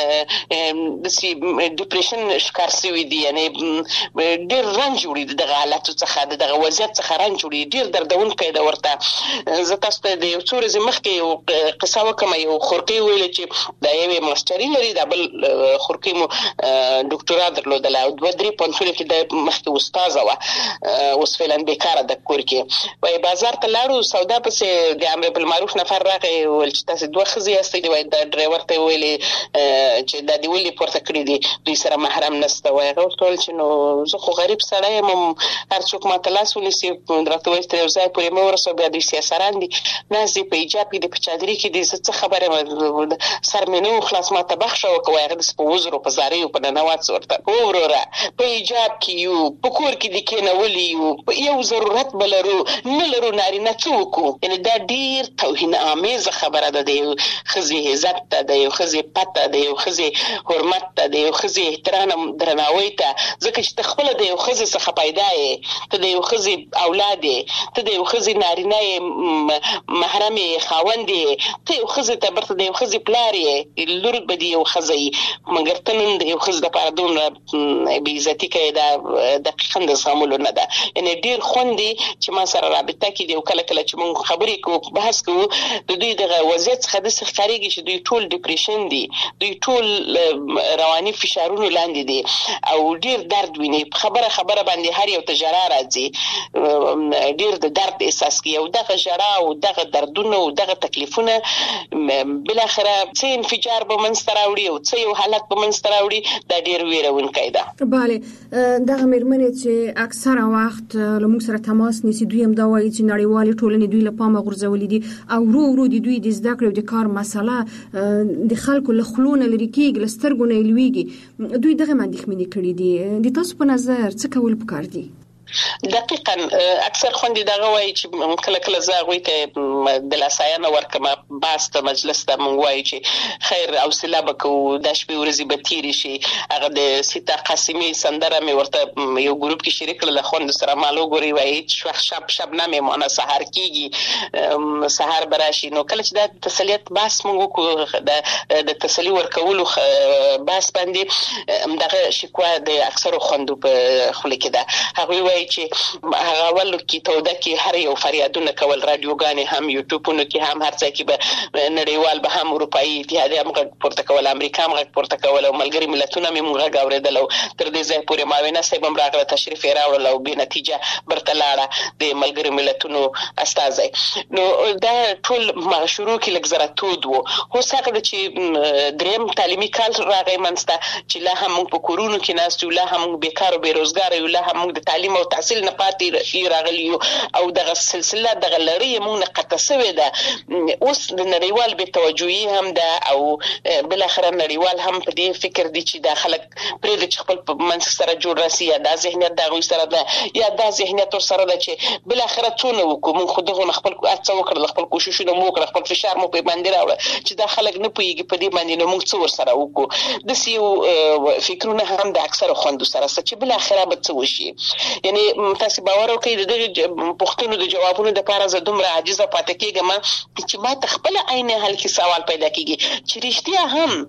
داسې ډیپریشن ښکار شوي دي، یعنې ډېر رنج وړي د دغه حالاتو څخه، د دغه وضعیت څخه رنج وړي، ډېر دردونکی ده ورته. زه تاسو ته د یو څو ورځې مخکې یو قصه وکړم، یو خورکۍ ویلې چې دا یوې ماسټري لري، دا بل خورکۍ مو ډاکټورا درلودله او دوه درې پوهنتونو کې د مخکې استاذه وه، اوس فعلا بیکاره ده کور کې. وایي بازار ته لاړو، سودا پسې د امر بالمعروف نفر راغی، ویل چې تاسې دوه ښځې یاستئ، وایي دا ډرایور ته یې ویلې چې دا دې ولې پورته کړي دي، دوی سره محرم نشته. وایي هغه ورته ویل چې نو زه خو غریب سړی یم، هر څوک ماته لاس ونیسي، راته وایي تر یو ځای پورې مه ورسوه، بیا دوی سیاسران دي، ناست دي په حجاب کې دي، په چادري کې دي، زه څه خبره یم، سر مې نه و خلاص، ماته بخښه وکړه. وایي هغه داسې په وزرو په زاریو په ننوات ورته، هو وروره په حجاب کې یو، په کور کې دې کېنولي یو، یو ضرورت به لرو نه لرو، نارینه څه وکړو؟ یعنې دا ډېر توهین آمیزه خبره ده، د یو ښځې عزت ته، د یو ښځې پته، د یو ښځې حرمت ته، د یو ښځې احترام درناوی ته، ځکه چې ته خپله د یو ښځې څخه پیدا یې، ته د یو ښځې اولاد یې، ته د یو ښځې نارینه یې، محرم یې، خاوند یې، ته یو ښځې ته برته د یو ښځې پلار یې، لور به دې یو ښځه یي، مګر ته نن د یو ښځې دپاره دومره بې عزتي کوې، دا دقیقاً د زغملو نه ده. یعنې ډېر خوند دی چې ما سره رابطه کې دی او کله کله چې موږ خبرې کوو، بحث کوو، د دوی دغه وضعیت څخه داسې ښکارېږي چې دوی ټول ډیپریشن دي، دوی ټول رواني فشارونو لاندې دي او ډېر درد ویني، خبره خبره باندې هر یو ته ژړا راځي، ډېر د درد احساس کوي او دغه ژړا او دغه دردونه او دغه تکلیفونه بالاخره څه انفجار به منځته راوړي او څه یو حالت به منځته راوړي، دا ډېر ویرونکی ده. بله، دغه میرمنې چې اکثره وخت له موږ سره تماس نیسي، دوی هم دا وایي چې نړیوالې ټولنې دوی له پامه غورځولي دي او ورو ورو د دوی د زده کړې او د کار مسله د خلکو له خولو نه لرې کېږي، له سترګو نه یې لوېږي. دوی دغه اندېښمنې کړي دي. د تاسو په نظر څه کول پکار دي؟ دقیقاً اکثر خوندې دغه وایي چې کله کله زه هغوی ته د لاسایانه ورکم باس ته مجلس ته مونږ وایو چې خیر حوصله به کوو دا شپې ورځې به تېرې شي هغه د سیتا قاسمي سندره مې ورته یو ګروپ کې شریک کړله خوندو سره مال وګورئ وایي چې شب شبنمې مانه سهار کېږي سهار به راشي نو کله چې دا تسلیت باس مونږ وکړو د تسلي ورکولو باس باندې دغه شکوه د اکثرو خوندو په خوله کې ده هغوی وایي چې هغه اول کې توده کې هر یو فریادونه کول رادیوګانې هم یوټیوبونو کې هم هر ځای کې به نړیوال به هم اروپایي اتحادیه هم غږ پورته کول امریکا هم غږ پورته کول او ملګري ملتونه هم موږ غږ اورېدل او تر دې ځای پورې معاونه صاحب هم راغله تشریف یې راوړل او بې نتیجه برته لاړه د ملګري ملتونو استازی نو دا ټول شروع کې لږ زره تود و اوس هغه ده چې دریم تعلیمي کال راغی منځته چې لا هم موږ په کورونو کې ناست یو لا هم موږ بیکار او بېروزګاره یو لا هم موږ د تعلیم او تحصیل نه پاتې راغلي یو او دغه سلسله دغه لړۍ موږ نه قطع سوې ده اوس د نړیوال بې توجهي هم ده او بالاخره نړیوال هم په دې فکر دي چې دا خلک پرېږدي چې خپل په منځ سره جوړ راسي یا دا ذهنیت د هغوی سره ده یا دا ذهنیت ورسره ده چې بالاخره څونه وکړو موږ خو دغو نه خپل هڅه وکړله خپل کوششونه مو وکړه خپل فشار مو پرې باندې راوړه چې دا خلک نه پوهېږي په دې باندې نو موږ څه ورسره وکړو داسې یو فکرونه هم د اکثرو خوندو سره شته چې بالاخره به څه وشي یعنې تاسې باور وکړئ د دغې پوښتنو د جوابونو دپاره زه دومره عاجزه پاتې کېږم چې ما ته خپله عین حل کې سوال پیدا کېږي چې رښتیا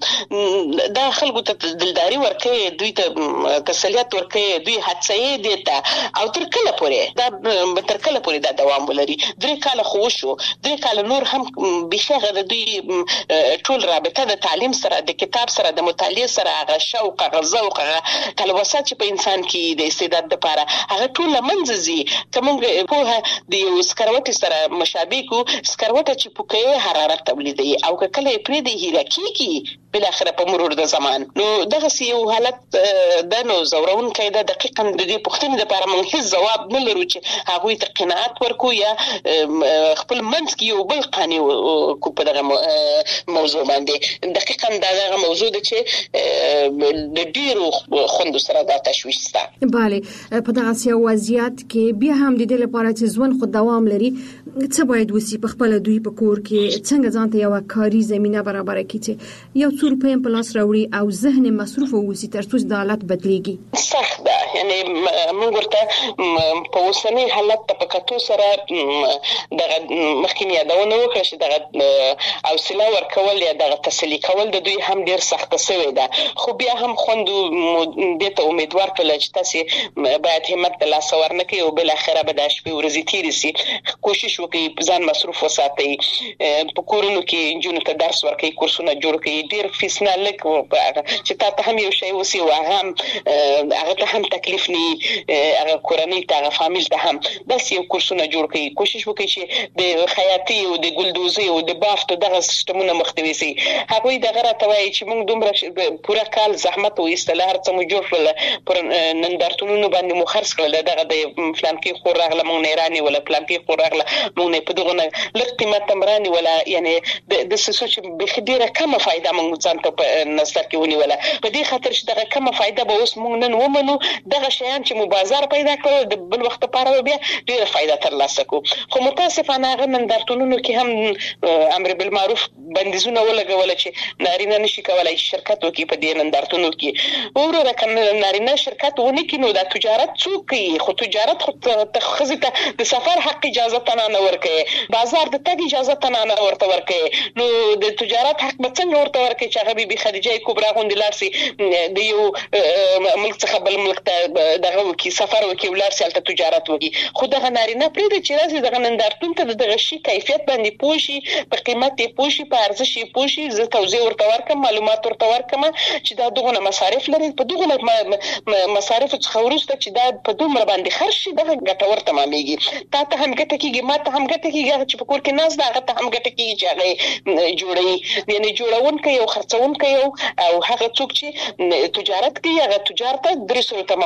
هم دا خلکو ته دلداري ورکوي دوی ته تسلیت ورکوي دوی هڅوي دې ته او تر کله پورې دا تر کله پورې دا دوام ولري درې کاله خو وشو درې کاله نور هم بېشغه د دوی ټول رابطه د تعلیم سره د کتاب سره د مطالعې سره هغه شوق هغه ذوق هغه تلوسه چې په انسان کې د استعداد دپاره هغه ټول له منځه ځي که موږ پوهه د یو سکروټې سره مشابه کړو سکروټه چې پوکوي حرارت تولیدوي او که کله یې پرېږدي هیره کېږي بالاخره په مرور د زمان نو دغسې یو حالت ده نو ځورونکی ده دقیقا د دې پوښتنې دپاره موږ هېڅ ځواب نه لرو چې هغوی ته قناعت ورکړو یا خپل منځ کې یو بل قانع کړو په دغه موضوع باندې دقیقا دا دغه موضوع ده چې د ډېرو خوندو سره دا تشویش شته بله په دغسې یو وضعیت کې بیا هم د دې لپاره چې ژوند خو دوام لري څه باید وسي په خپله دوی په کور کې څنګه ځان ته یوه کاري زمینه برابره کړي چې یو څو روپۍ هم په لاس راوړي او ذهن مصروف واوسي تر څو د حالت بدلیږي سخت ده یعنې موږ ورته په اوسني حالت ته په کتو سره دغه مخکې مې یادونه وکړه چې دغه حوصله ورکول یا دغه تسلي کول د دوی هم ډېر سخته سوې ده خو بیا هم خوندو دې ته امیدوار کړله چې تاسې باید همت د لاسه ورنکړئ او بالاخره به دا شپې ورځې تېرې سي کوشش وکړئ ځان مصروف وساتئ په کورونو کې نجونو ته درس ورکړئ کورسونه جوړ کړئ ډېر فیس نه لږ چې تا ته هم یو شی وسي او هغه هم هغه ته هم تکلیف نه هغه کورنۍ ته هغه فامیل ته هم داسې یو کورسونه جوړ کړئ کوشش وکړئ چې د خیاطۍ او د ګلدوزۍ او د بافت دغه سیسټمونه مخنیوي سي هغوی دغه راته وایي چې موږ دومره پوره کال زحمت وایستله هر څه مو جوړ کړله پر نندارتونونو باندې مو خرڅ کړله دغه د فلانکې خور راغله موږ نه یې رانیوله فلانکې خور راغله موږ نه یې په دغو نه لږ قیمت هم رانیوله یعنې داسې څه چې بیخي ډېره کمه فایده موږ ځان ته په نظر کې ونیوله په دې خاطر چې دغه کمه فایده به اوس موږ نن ومنو دغه شیان چې مو بازار پیدا کړل د بل وخت لپاره بیا ډېره فایده ترلاسه کړو خو متاسفانه هغه نندارتونونو کې هم امر بالمعروف بندیزونه ولګوله چې نارینه نشي کولی شرکت وکړي په دې نندارتونو کې وروره که نارینه شرکت ونه کړي نو دا تجارت څوک کوي خو تجارت خو ښځې ته د سفر حق اجازه ته نه ورکوي بازار د تګ اجازه ته نه ورته ورکوي نو د تجارت حق به څنګه ورته ورکوي چې هغه بیبي خدیجه کبرا غوندې لاړ سي د یو ملک څخه بل ملک ته دغه وکړي سفر وکړي ولاړ سي هلته تجارت وکړي خو دغه نارینه پرېږدي چې راسي دغه نندارتون ته د دغه شي کیفیت باندې پوه شي په قیمت یې پوه شي په ارزش یې پوه شي زه توضیح ورته ورکړم معلومات ورته ورکړم چې دا دغونه مصارف لري په دغونه مصارفو څخه وروسته چې دا په دومره باندې خرج شي دغه ګټور تمامېږي تا ته هم ګټه کېږي ما ته هم ګټه کېږي هغه چې په کور کې ناست ده هغه ته هم ګټه کېږي چې هغه جوړوي یعنې جوړونکی او خرڅونکی او هغه څوک چې تجارت کوي هغه تجار ته درې سوه تمه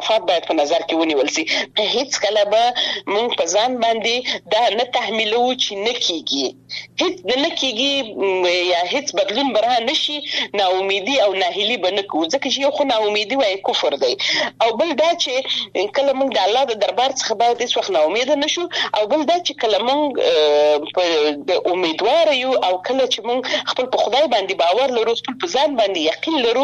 مفاد باید په نظر کې ونیول شي. هیڅ کله به موږ په ځان باندې دا نه تحمیلو چې نه کیږي، هیڅ نه کیږي یا هیڅ بدلون براه نشي، نا امیدي او ناهیلي به نه کوو، ځکه چې یو خو نا امیدي وای کفر دی، او بل دا چې کله موږ د الله د دربار څخه باید هیڅ وخت نا امید نشو، او بل دا چې کله موږ په امیدوار یو او کله چې موږ خپل په خدای باندې باور لرو، خپل په ځان باندې یقین لرو،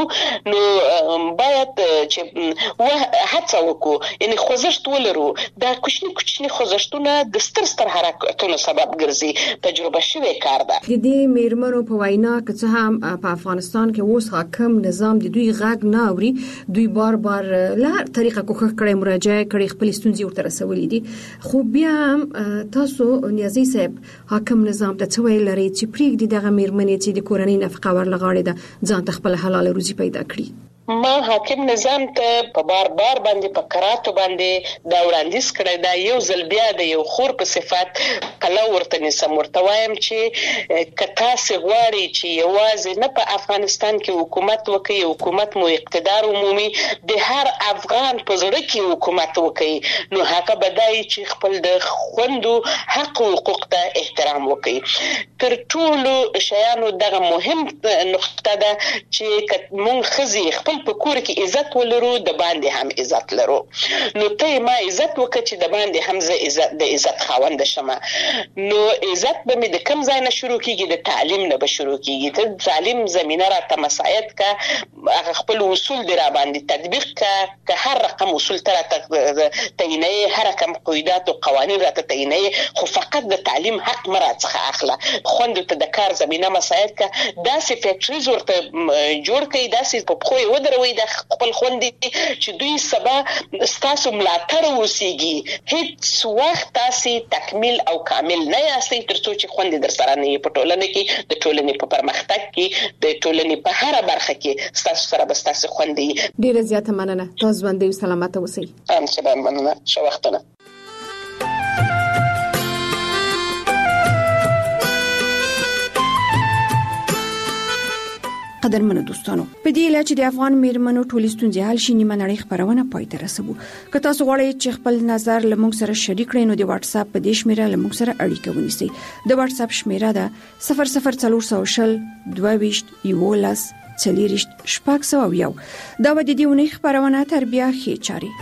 نو باید چې و هڅه وکړو، یعنی خوځښت ولرو. دا کوچني کوچني خوځښتونه د ستر ستر حرکتونو سبب ګرځي، تجربه شوی کار ده. د دې میرمنو په وینا که څه هم په افغانستان کې اوس حاکم نظام د دوی غږ نه اوري، دوی بار بار له هر طریقه کوښښ کړي، مراجعه کړي، خپل ستونزې ورته رسولې دي، خو بیا هم تاسو نیازي صاحب حاکم نظام ته څه ویل لري چې پرېږدي دغه میرمنې چې د کورنۍ نفقه ورلغاړې ده ځان ته خپل حلاله روزي پیدا کړي؟ ما حاکم نظام ته په بار بار باندې په کراتو باندې دا وړاندیز کړی دا یو ځل بیا د یو خور په صفت کله ورته نسم ورته وایم چې کتا سي غواړي چې یوازې نه په افغانستان کې حکومت وکړي، حکومت مو اقتدار عمومي د هر افغان په زړه کې حکومت وکړي، نو هغه بدای چې خپل د خوندو حق او حقوق ته احترام وکړي. تر ټولو شیانو دغه مهم نقطه ده چې مونږ خزي خپل په کور کې عزت ولرو، د باندې هم عزت لرو. نو ته ما عزت وکړه چې د باندې هم زه عزت د عزت خاوند شم. نو عزت به مې د کم ځای نه شروع کیږي، د تعلیم نه به شروع کیږي. ته تعلیم زمينه را ته مساعد کا، هغه خپل اصول دی را باندې تطبیق کا، که هر رقم اصول تر ته تعینې، هر رقم قواعد او قوانین را ته تعینې، خو فقط د تعلیم حق مرا څخه اخله. خوند ته د کار زمينه مساعد کا، داسې فیکټریز ورته جوړ کړي، داسې په خو ودروي د خپل خوندې چې دوی سبا ستاسو ملاتړ وسیږي. هیڅ وخت تاسو تکمیل او کامل نه یاستئ تر څو چې خوندې در سره نه په ټولنه کې، د ټولنې په پرمختګ کې، د ټولنې په هر برخه کې ستاسو سره به ستاسو خوندې. ډیره زیاته مننه، تاسو باندې سلامت اوسئ. ان شاء الله مننه، ښه وختونه. قدرمنو دوستانو، په دې اله چې د افغان میرمنو ټولې ستونزې حل شي، نیمه نړۍ خبرونه پای ته رسوو. که تاسو غواړئ چې خپل نظر له موږ سره شریک کړئ، نو د واتس اپ په دې شمیره له موږ سره اړیکه ونیسئ. د واتس اپ شمیره ده صفر صفر څلور سوه شل دوه ویشت یولس څلوېښت شپږ سوه یو. دا به د دې اونۍ خبرونه تر بیا ښې چارې.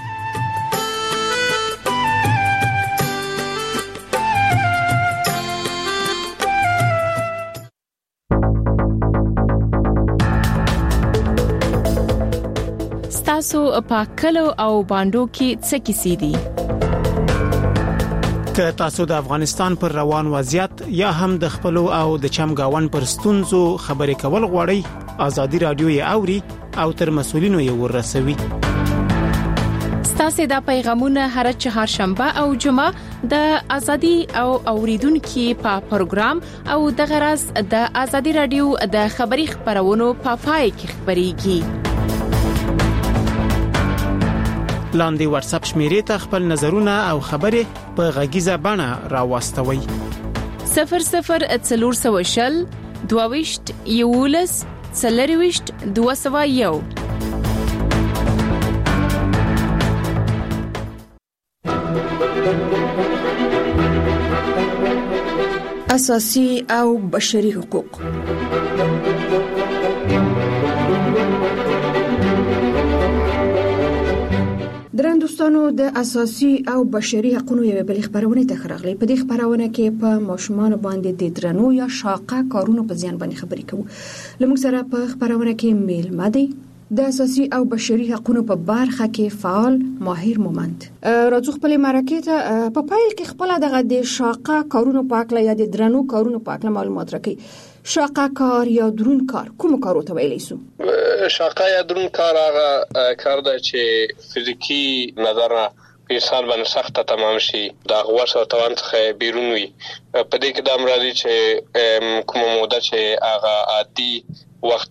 تاسو پاکلو او باندو کې څه کیسې دي؟ که تاسو د افغانستان پر روان وضعیت یا هم د خپلو او د چمګاون پر ستونزو خبرې کول غواړئ، ازادي رادیو یې اوري او تر مسولینو یې ورسوي. ستاسو د پیغامونه هر چهارشنبه او جمعه د ازادي او اوریدونکو په پروګرام او د غرض د ازادي رادیو د خبري خبرونو په پای کې خبريږي. لاندې واتس اپ شمیرې ته خپل نظرونه او خبرې په غږیزه بڼه راوستوي. صفر صفر څلور سوه شل دوه ویشت یولس څلوېښت دوه سوه یو. اساسي او بشري حقوق. درن دوستانو، د اساسي او بشري حقوقو یو بل خبرونه ته خراغلي. په دې خبرونه کې په ماشومان باندې د درنو یا شاقه کارونو په ځان باندې خبرې کوو. لمږ سره په خبرونه کې میل مدي د اساسي او بشري حقوقو په برخه کې فعال ماهر مومند راځو خپل مرکه ته په پایل کې خپل دغه د شاقه کارونو په اړه یا د درنو کارونو په اړه معلومات راکړي. شاقه کار یا درون کار کوم کارو ته ویلی سو؟ شاقه یا درون کار هغه کار دی چې فزیکی نظر په انسان باندې سخت تمام شي، دا غوښ او توان څخه بیرون وي. په دې کې د امراضي چې کومه موده چې هغه عادي وخت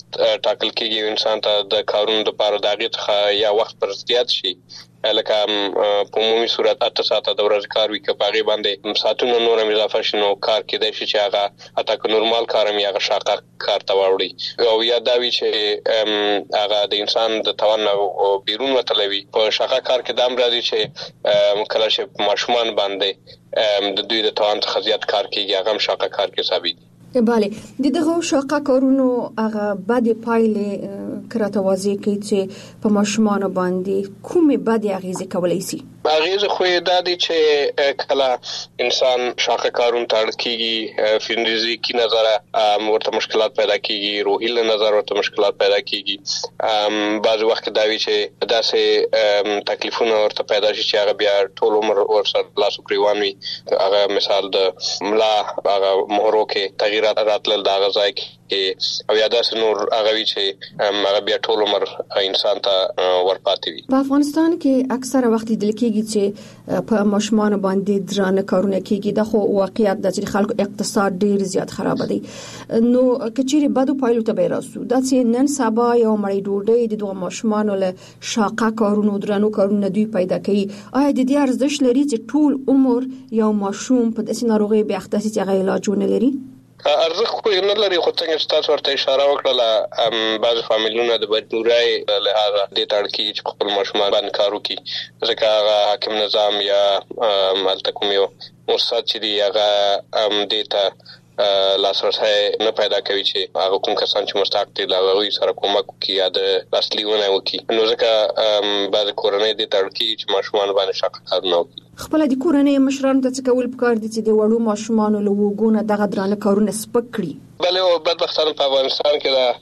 وخت ټاکل کېږي انسان ته د کارونو لپاره دغه څخه یا وخت پر زیات شي لکه په عمومي صورت اته ساعته د ورځې کار وي که هغه باندې ساعتونه نور هم اضافه شي نو کار کېدای شي چې هغه اته که نورمال کار هم هغه شاقه کار ته واوړي او یا دا وی چې هغه د انسان د توان بیرون وتلوي په شاقه کار کې دام راځي چې کله چې ماشومان باندې د دوی د توان څخه زیات کار کېږي هغه هم شاقه کار کې ثابت بله د دغه شاقه کارونو هغه بد پایلې کراته واضح کوي چې په ماشومان باندې کومه بد اغیزه کولای شي اغیزه خو دا دي چې کله انسان شاقه کارون ته اړ کیږي فزیکی نظر ورته مشکلات پیدا کیږي روحي نظر ورته مشکلات پیدا کیږي بعض وخت دا وی چې داسې تکلیفونه ورته پیدا شي چې هغه بیا ټول عمر ورسره لاسو پریوان وي هغه مثال د ملا هغه مهرو کې تغیرات راتلل دا غځای کې او یا داسې نور هغه وی چې هغه بیا ټول عمر انسان ته ورپاتې وي په افغانستان کې اکثره وخت د لکېږي چې په ماشومان باندې درانه کارونه کېږي د خو واقعیت د خلکو اقتصاد ډیر زیات خراب دی نو کچېری بدو پایلو ته بیراسو د چې نن سبا یو مړی ډوډۍ د دوه ماشومان له شاقه کارونو درانو کارونه دوی پیدا کوي آیا د دې ارزښت لري چې ټول عمر یو ماشوم په داسې ناروغي به اخته سي چې علاج ونه لري ارزښت خو نه لري خو څنګه چې تاسو ورته اشاره وکړه بعض فامیلونه د مجبورۍ له هغه د تړکی چې خپل ماشومان باندې کار وکړي ځکه هغه حاکم نظام یا مالته کوم یو مؤسسات چې دی هغه دیتا لاسرسي نه پیدا کوي چې هغه کوم کسان چې مستحق دي لاغوي سره کومک کوي یا د لاسلیونه وکړي نو ځکه بعض کورنۍ د تړکی چې ماشومان باندې شاقه کار نه وکړي خپل د کورنۍ مشرانو ته څه کول پکار دي چې د وړو ماشومان له وګونه دغه درانه کارونه سپک کړي بله او بدبختانه په افغانستان کې دا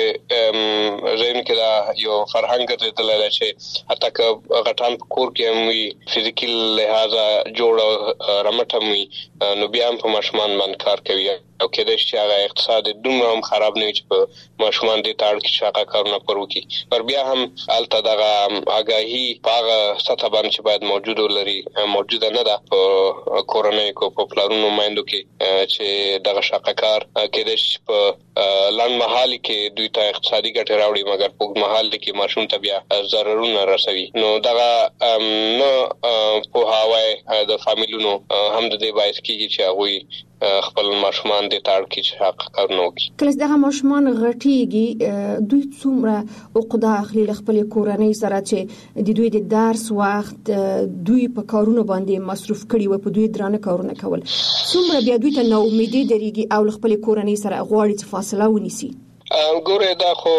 بعض زین کې دا یو فرهنګ ګرځیدلی چې حتی که غټان په کور کې هم وي فزیکي لحاظه جوړ رمټ هم وي نو بیا هم په ماشومان باندې کار کوي او کېدای شي هغه اقتصاد دومره هم خراب نه وي چې په ماشومان دې ته اړ کې شاقه کارونه پر وکړي پر بیا هم هلته دغه آګاهي په هغه سطح باندې چې باید موجود ولري موجوده نه ده په کورنۍ کو په پلانونو مایندو کې چې دغه شاقه کار کېدای شي په لنډ مهال کې دوی ته اقتصادي ګټه راوړي مګر په اوږد مهال کې ماشوم ته بیا ضررونه رسوي نو دغه نه په هواي د فامیلونو هم د دې باعث کېږي چې هغه خپل ماشومان د تاړ کې چې حق کارونه وکړي کله چې دغه ماشومان غټيږي دوی څومره عقده اخلي خپل کورنۍ سره چې د دوی د درس وخت دوی په کارونو باندې مصروف کړي و په دوی درانه کارونه کول څومره بیا دوی ته نو امیدي دريږي او خپل کورنۍ سره غواړي چې فاصله ونیسي ګوره دا خو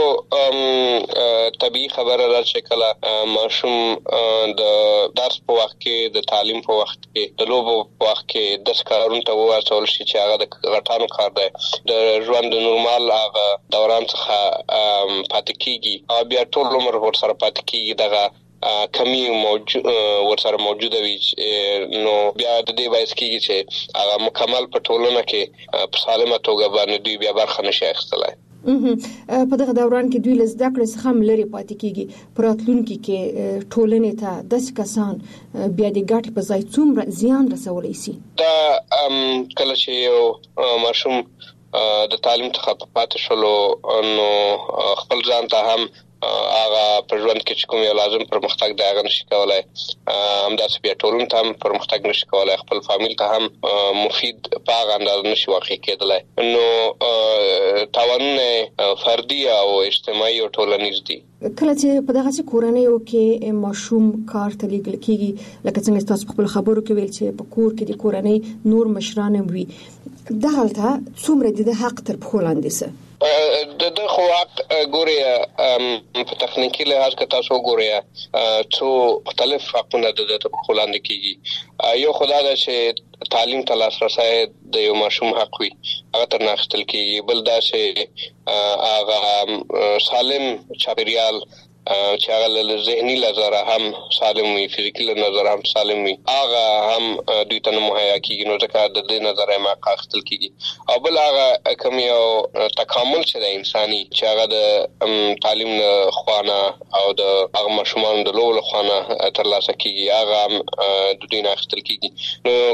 طبيعي خبره ده چې کله ماشوم د درس په وخت کې د تعلیم په وخت کې د لوبو په وخت کې د سکارونو ته واسول شي چې هغه د غټانو کار دی د ژوند د نورمال هغه دوران څخه پاتې کیږي او بیا ټول عمر ورسره پاتې کیږي دغه کمی موجود ورسره موجوده وي نو بیا د دې باعث کیږي چې هغه مکمل په ټولنه کې په سالمه توګه باندې دوی بیا برخه نشي اخیستلای په دغه دوران کې دوی له زده کړې څخه هم لري پاتې کیږي پر راتلونکي کې ټولنې ته داسې کسان بیا د ګټې په ځای څومره زیان رسولی شي دا کله چې یو ماشوم د تعلیم څخه پاتې شولو نو خپل ځان ته هم هغه پر ژوند کې چې کوم یو لازم پرمختګ دی هغه نشي کولای همداسې بیا ټولنې ته هم پرمختګ نشي کولای خپل فامیل ته هم مفید په هغه اندازه نشي واقع کېدلی نو تاوانونه فردي او اجتماعي او ټولنیز دي کله چې په دغه کورنیو کې ماشوم کار ته لیږل کېږي لکه څنګه تاسو په خپل خبرو کې ویل چې په کور کې د کورنۍ نور مشران وي دغلته څومره د حق تر پښو لاندې سه د د خو حق ګوري په تخنیکی لحاظ کې تاسو ګوري څو مختلف حقونه د د پښو لاندې کیږي یو خدای دا چې تعلیم ته لاسرسي د یو ماشوم حق وي هغه تر ناخستل کیږي بل دا چې هغه سالم چاپیریال چې هغه له ذهني لحاظه هم سالم وي، فزیکي لحاظه هم سالم وي، هغه هم دوی ته مهیا کیږي. نو ځکه د دې نظر ما قاختل کیږي. او بل هغه کوم یو تکامل چې د انساني چې هغه د تعلیم خوانه او د هغه مشمول د لول خوانه تر لاسه کیږي، هغه د دې نه اخستل کیږي. نو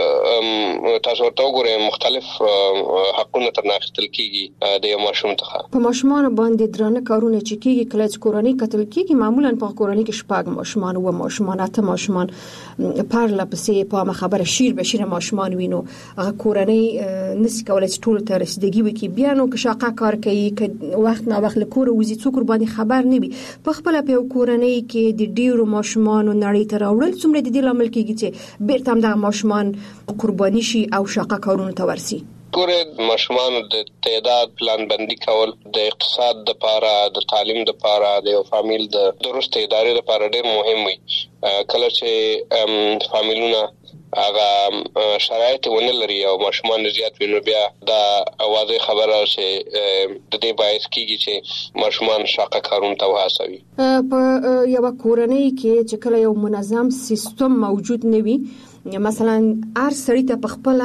که تاسو ته وګورئ مختلف حقونه تر نه اخستل کیږي د یو ماشوم ته. په ماشومان باندې درانه کارونه چې کیږي کله چې کورنۍ کتل کیږي، معمولا په کورنۍ کې شپږ ماشومان و ماشومان اته ماشومان پرله پسې په خبره شیر به شیر ماشومان وینو، هغه کورنۍ نس کولای چې ټول ته رسیدګي وکړي. بیا نو که شاقه کار کوي که وخت نه وخت له کور وزي څوک باندې خبر نه وي، په خپل په کورنۍ کې د ډیرو ماشومان نړۍ ته راوړل څومره د دې لامل کیږي چې بیرته هم د ماشومان قرباني شي او شاقه کارونه ته ورسي. ګوره ماشومان د تعداد پلان بندي کول د اقتصاد د لپاره، د تعلیم د لپاره، د یو فامیل د درست ادارې لپاره ډېر مهم وي. کله چې فامیلونه هغه شرایط ونه لري او ماشومان زیات ویني، بیا دا واضح خبره چې د دې باعث کیږي چې ماشومان شاقه کارونه ته وهڅوي. په یو کورنۍ کې چې کله یو منظم سیستم موجود نه وي، مثلا هر سړی ته په خپل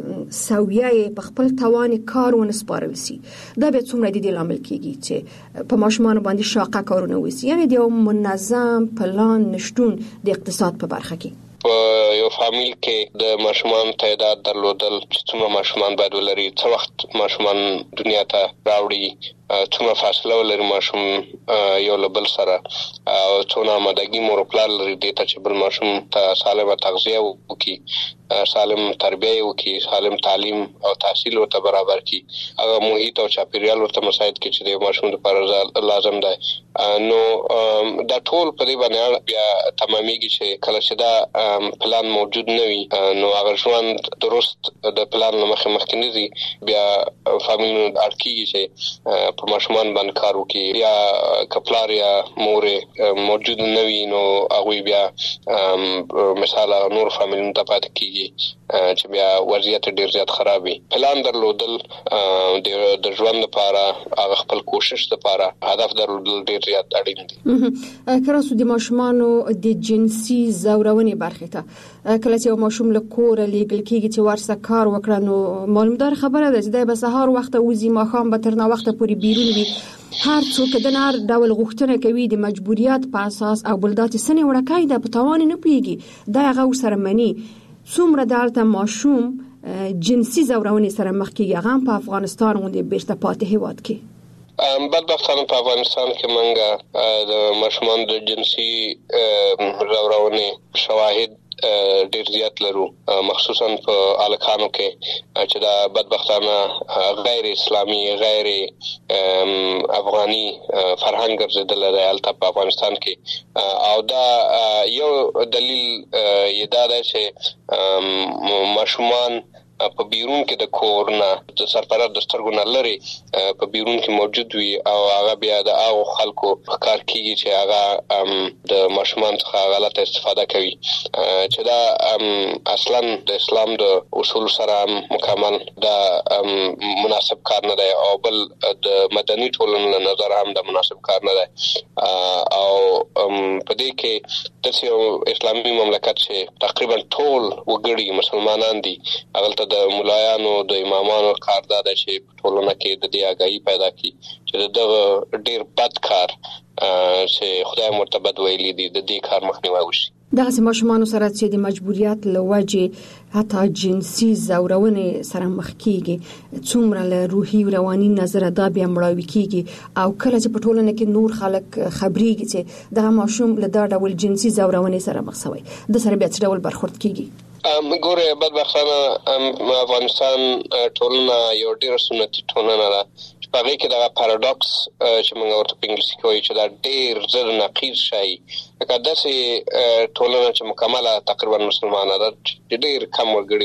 سویه په خپل توان کار ونسپارل سي، دا به څومره د دې لامل کیږي چې په ماشومان باندې شاقه کارونه وسی، یعنی د یو منظم پلان نشټون د اقتصاد په برخه کې. په یو فامیل کې د ماشومان تعداد درلودل چې څومره ماشومان باید ولري، څو وخت ماشومان دنیا ته راوړي، څومره فاصله ولري ماشوم یو له بل سره، او څومره آمادګي مور او پلار لري دې ته چې بل ماشوم ته سالمه تغذیه وکړي، سالم تربیه وکړي، سالم تعلیم او تحصیل ورته برابر کړي، هغه محیط او چاپیریال ورته مساعد کړي چې د ماشوم لپاره لازم دی. نو دا ټول په دې باندې بیا تمامېږي چې کله چې دا پلان موجود نه وي، نو هغه ژوند درست د پلان مخه مخکې نه دي، بیا فامیلونو اړتیږي چې په ماشومان باندې کار وکړي، یا کپلار یا مور موجود نه وي، نو هغه بیا مثال نور فامیلونو ته پاتې کیږي چې بیا وضعیت ډیر زیات خراب وي. پلان درلودل د ژوند لپاره، هغه خپل کوشش لپاره، هدف درلودل ډیر زیات اړین دي. کراسو د ماشومانو د جنسي زورونې برخه ته کله چې ماشوم له کور لیږل کیږي چې ورسره کار وکړي، نو معلومدار خبره ده چې د بسهار وخت وزي ماخام به تر نه وخت پورې بیرون وي. هر څوک د نار ډول غوښتنه کوي د مجبوریت په اساس او بلدات سنې وړکای د پتاوان نه پیږي، دا هغه سره منی څومره دالته ماشوم جنسي زورونې سره مخ کیږي. هغه په افغانستان غونډه بیرته پاتې هیواد کې بدبختانه په افغانستان کې منګه د ماشومان د جنسي زورونې شواهد ډیر زیات لرو، مخصوصا په الکانو کې چې دا بدبختانه غیر اسلامي، غیر افغاني فرهنګ ګرځیدل دی البته په افغانستان کې. او دا یو دلیل یې دا دی چې ماشومان په بیرون کې د کور نه د سرپرست د سترګو نه لري په بیرون کې موجود وي، او هغه بیا د هغو خلکو په کار کېږي چې هغه د ماشومان څخه غلطه استفاده کوي، چې دا اصلا د اسلام د اصول سره مکمل دا مناسب کار نه دی، او بل د مدني ټولنې له نظر هم د مناسب کار نه دی. او په دې کې د اسلامي مملکت چې تقریبا ټول وګړي مسلمانان دي، هغه د مولایانو د امامانو کار دا دی چې په ټولنه کې د دې آګاهي پیدا کړي چې دغه ډیر بد کار چې خدای مرتبط ویلي دي د دې کار مخنیوي وشي. دغه ماشومان سره چې د مجبوریت لوجه حتی جنسي زورونې سره مخ کیږي، څومره له روحي او رواني نظر دا بیا مړاوي کیږي، او کله چې په ټولنه کې نور خلک خبريږي چې دغه ماشوم له دا ډول جنسي زورونې سره مخ شوی، د سره بیا څه ډول برخورد کیږي. ګوره بدبختانه افغانستان ټولنه یو ډیر سنتي ټولنه ده، چې په هغه کې دا پاراډوکس چې موږ ورته په انګلیسي کې وایي چې دا ډیر زر نقیض شي، لکه داسې ټولنه چې مکمله تقریبا مسلمانه ده چې ډیر کم وګړي به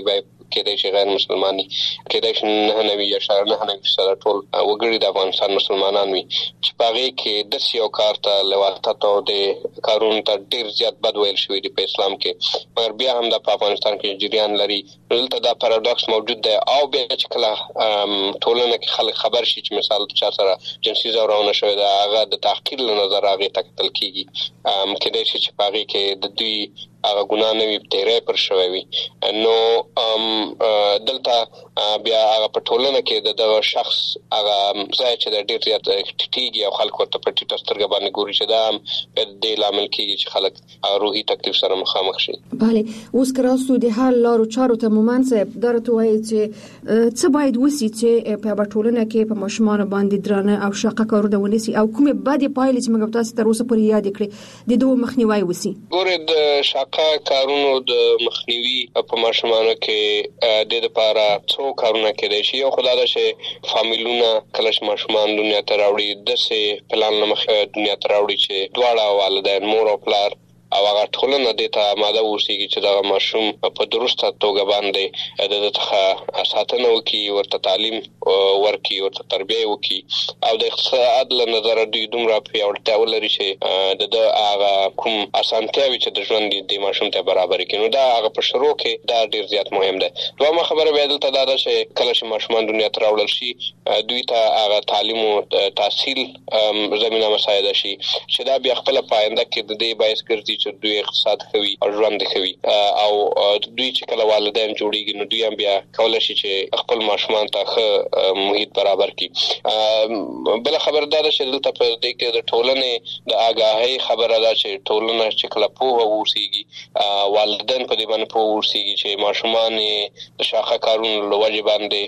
کېدای شي غیر مسلماني کېدای شي نه نوي یا شاید نه نوي سره ټول وګړي د افغانستان مسلمانان وي چې پاغي کې د سیو کار ته لواتت او د قانون ته ډیر زیات بد ویل شوی دی په اسلام کې مګر بیا هم د افغانستان کې جریان لري دلته دا پاراډوکس موجود دی او بیا چې کله ټولنه کې خلک خبر شي چې مثال چا سره جنسي ځورونه شوی دا هغه د تحقیر له نظر هغه تکتل کیږي ام کېدای شي چې پاغي کې د دوی هغه ګناه نه وي تیرې پر شوی وي نو ام دلته بیا هغه په ټولنه کې د شخص هغه ځای چې د ډیر زیات ټیټیږي او خلک ورته په ټیټه سترګه باندې ګوري چې دا د دې لامل کیږي چې خلک روحي تکلیف سره مخامخ شي. بله اوس کراسو د حل لارو چارو ته مومن صاحب درته وایي چې څه باید وسی چې په ټولنه کې په ماشومان باندې درانه او شاقه کارونه ونیسي او کومه بدې پایلې چې موږ تاسو تر اوسه پورې یاد کړې د دوه مخنیوي وسی. ګوره د شاقه کارونو د مخنیوي په ماشومانو کې د لپاره څو کارونه کېدای شي او خدای دا چې فامیلونه کله چې ماشومان دنیا ته راوړي د سه پلان لمخه دنیا ته راوړي چې دواړه والدین مور او پلار او هغه ټولنه د ته آماده اوسېږي چې دا ماشوم په درسته توګه باندې د دغه ساتنه وکي ورته تعلیم ورکي ورته تربیه وکي او د اقتصاد له نظر دوی دومره پیاوړتیا ولري چې د هغه کوم اسانتیاوي چې د ژوند د ماشوم ته برابر کړي نو دا هغه په شروع کې دا ډیر زیات مهم ده. دومره خبره به دلته دا ده چې کله چې ماشومان دنیا ته راوړل شي دوی ته هغه تعلیم او تحصیل زمينه مساعده شي چې دا بیا خپل پاینده کې د دې باعث ګرځي چې دوی اقتصاد کوي او ژوند کوي او دوی چې کله والدین جوړیږي نو دوی هم بیا کولای شي چې خپل ماشومان ته ښه محیط برابر کړي. بل خبر دا ده چې دلته په دې کې د ټولنې د آگاهۍ خبره ده چې ټولنه چې کله پوهه ووسیږي والدین په دې باندې پوه ووسیږي چې ماشومان د شاخه کارونو له وجې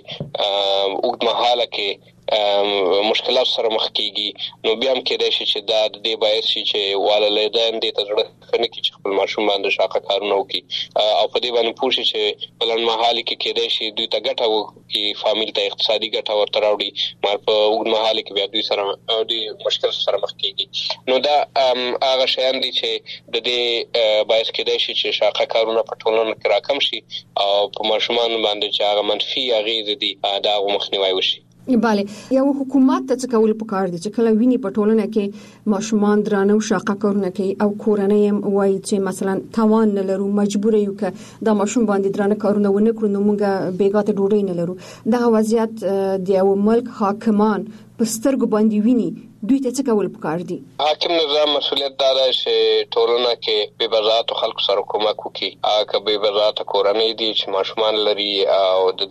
باندې اوږدمهاله کې مشکلات سره مخ کیږي نو بیا هم کېدای شي چې دا د دې باعث شي چې والدین دې ته زړه خنه کې چې خپل ماشوم باندې شاقه کارونه وکړي او په دې باندې پوه شي چې بلن مهال کې کېدای شي دوی ته ګټه وکړي فامیل ته اقتصادي ګټه ورته راوړي مګر په اوږد مهال کې بیا دوی سره دوی مشکل سره مخ کیږي نو دا هغه شیان دي چې د دې باعث کېدای شي چې شاقه کارونه په ټولنه کې راکم شي او په ماشومان باندې چې هغه منفي اغیز دي دا مخنیوي وشي. بله یو حکومت ته څه کول پکار دي چې کله ویني په ټولنه کې ماشومان درانه او شاقه کارونه کوي او کورنۍ هم وایي چې مثلا توان نه لرو مجبور یو ک دا ماشوم باندې درانه کارونه ونه کړو نو موږ بیګاته ډوډۍ نه لرو دا وضعیت د یو ملک حاکمان په سترګو باندې ویني دوی ته څه کول پکار دي. حاکم نظام مسؤلیت دار چې ټولنه کې بې وزارت خلکو سره کومک وکړي هغه بې وزارت کورنۍ دي چې ماشومان لري او د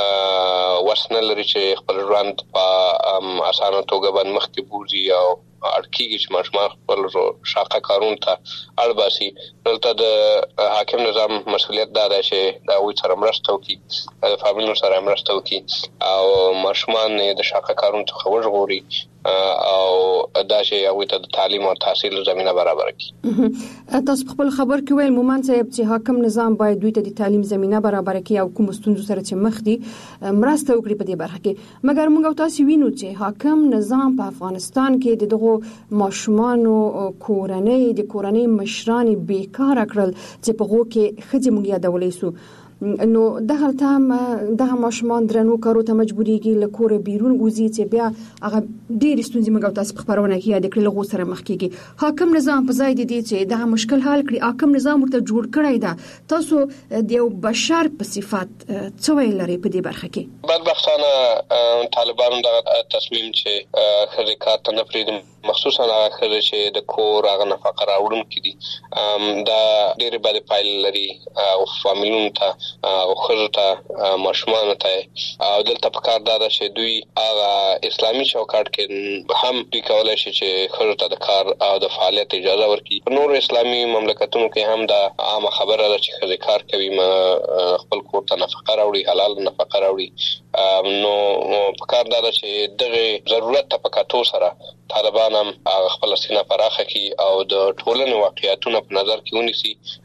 دې وسنه لري چې خپل ژوند په اسانه توګه باندې مخ کې بوزي او اړکیږي چې ماشومان خپل شاقه کارون ته اړباسي دلته د حاکم نظام مسؤلیت دا ده چې دا وي سره مرسته وکړي د فامیلونو سره مرسته وکړي او ماشومان د شاقه کارون څخه وژغوري او دا چې هغه ته د تعلیم او تحصیل زمينه برابر کړي. تاسو خپل خبر کې ویل مومن صاحب چې حاکم نظام باید دوی ته د تعلیم زمينه برابر کړي او کوم ستونزو سره چې مخ دي مرسته وکړي په دې برخه کې مګر موږ تاسو وینو چې حاکم نظام په افغانستان کې دغه ماشومان او کورنۍ د کورنۍ مشران بیکار کړل چې په هغه کې خځې موږ یادولې سو نو دغه تام دغه ماشومان درنو کارو ته مجبوريږي لکور بیرون وزي چې بیا هغه ډېر ستونزې موږ تاسو په خبرونه کې یاد کړل غو سره مخ کېږي. حاکم نظام په ځای دي چې دغه مشکل حل کړي حاکم نظام ورته جوړ کړی دا تاسو د یو بشر په صفات څه ویل لري په دې برخه کې؟ بدبختانه طالبانو دغه تصمیم چې خري کار ته نه پریږدي مخصوصا هغه خري چې د کور هغه نفقه راوړونکي دي دا ډېر بد پایله لري او فامیلونو ته او خزو ته ماشومان ته او دلته په کار دا چې دوی هغه اسلامي چوکاټ کې هم دوی کولای شي چې خزو ته د کار او د فعالیت اجازه ورکړي. په نور اسلامي مملکتونو کې هم دا عامه خبره ده چې خزو کار کوي خپل کور ته نفقه راوړي حلال نفقه راوړي نو په کار دا چې دغه ضرورت ته په کاتو سره طالبان هم خپل سینه پراخه کړي او د ټولنې واقعیتونو په نظر کې ونیسي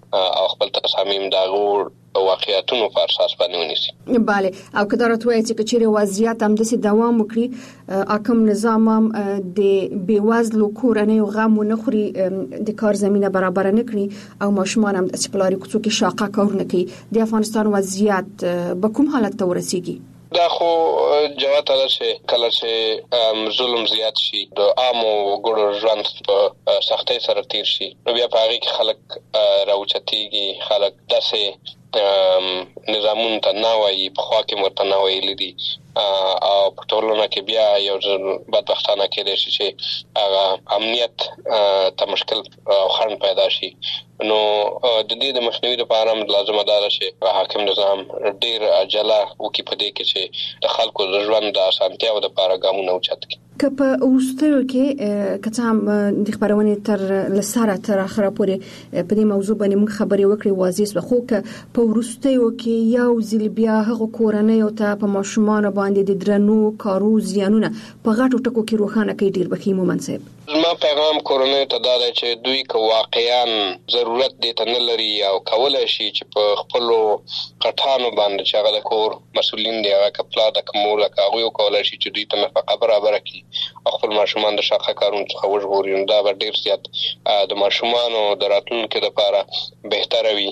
او خپل تصامیم دا غوړ واقعیتونو په اساس باندې ونیسي. bale او کله راځي چې کچېره وضعیت هم د دوام وکړي اکم نظام هم د بیوازلو کورنۍ غم نه خوري د کار زمينه برابر نه کړي او ماشومان هم د سپلاري کوڅو کې شاقه کار نه کوي. د افغانستان وضعیت به کوم حالت ته ورسیږي؟ دا خو جواب ده چې کله چې ظلم زیات شي د عامو وګړو ژوند په سختۍ سره تیر شي نو بیا په هغه کې خلک راوچتيږي، خلک داسې نظامون ته ناوایي په خوا کې مرته ناوایي لري او په ټولنه کې بیا یو بدبختانه کېدای شي چې هغه امنیت ته مشکل او خنډ پیدا شي. نو د دې د مخنیوي لپاره لازمه ده چې حاکم نظام ډیر عجله وکړي په دې کې چې د خلکو د ژوند د اسانتیا او د لپاره ګامونه اوچت کړي. که په اوسترو کې کته هم د خبرونه تر لساره تر اخره پورې په دې موضوع باندې موږ خبرې وکړې واضح خو که په ورستیو کې یو ځل بیا هغه کورنۍ او ته په ماشومان باندې د درنو کارو زیانونه په غټو ټکو کې روښانه کوي ډیر بخیمو منصب. زما پیغام کورنۍ ته دا دی چې دوی که واقعاً ضرورت دې ته نه لري او کولای شي چې په خپل قټانو باندې چې هغه د کور مسولین دی هغه کپلا د کومول هغه کولای شي چې دوی ته نفقه برابر کړي او خپل ماشومان د شاخه کارون څخه وژغوري. دا به ډیر زیات د ماشومان او د راتلونکو لپاره بهتره وي.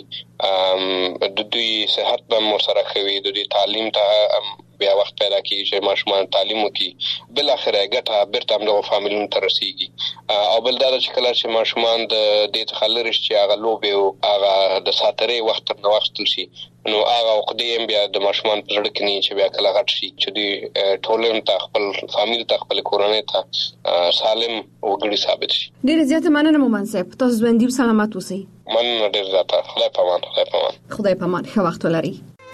د دوی صحت به سره کوي، د دوی تعلیم ته بیا وخت پیدا کیږي چې ماشومان تعلیم وکړي، بل اخره ګټه بیرته هم د فامیلونو ته رسیږي. او بل دا چې کله چې ماشومان د دې څخه لري چې هغه لوبي او هغه د ساترې وخت تر وخت شي نو هغه وقدې بیا د ماشومان په ځړ کې نه چې بیا کله غټ شي چې دوی ټولنه ته خپل فامیل ته خپل کورنۍ ته سالم وګړي ثابت شي. ډیر زیاته مننه مو منصب، تاسو ژوندۍ سلامت اوسئ. مننه ډیر زیاته. خدای پامان. خدای پامان. خدای پامان. ښه وخت ولرئ.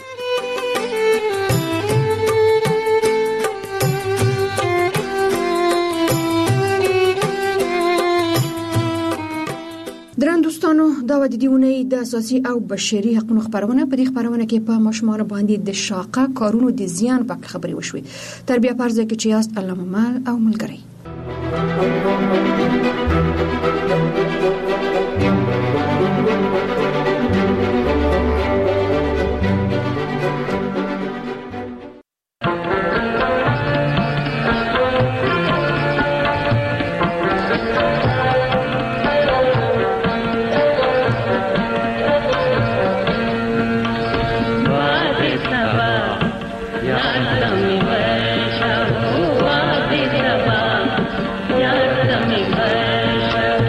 درن دوستانو دا و د دیونی د اساسي او بشري حقوقو خبرونه په دې خبرونه کې په ماشومان باندې د شاقه کارونو د زیان په خبري وشوي. تربیه پرځه کې چې یاست الله مال او ملګری. Thank you.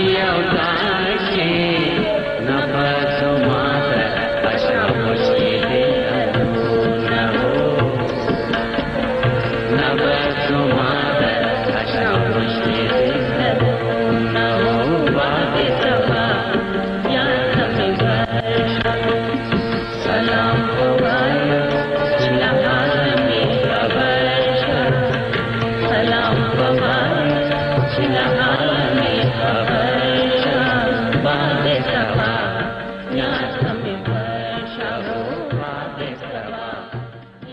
یو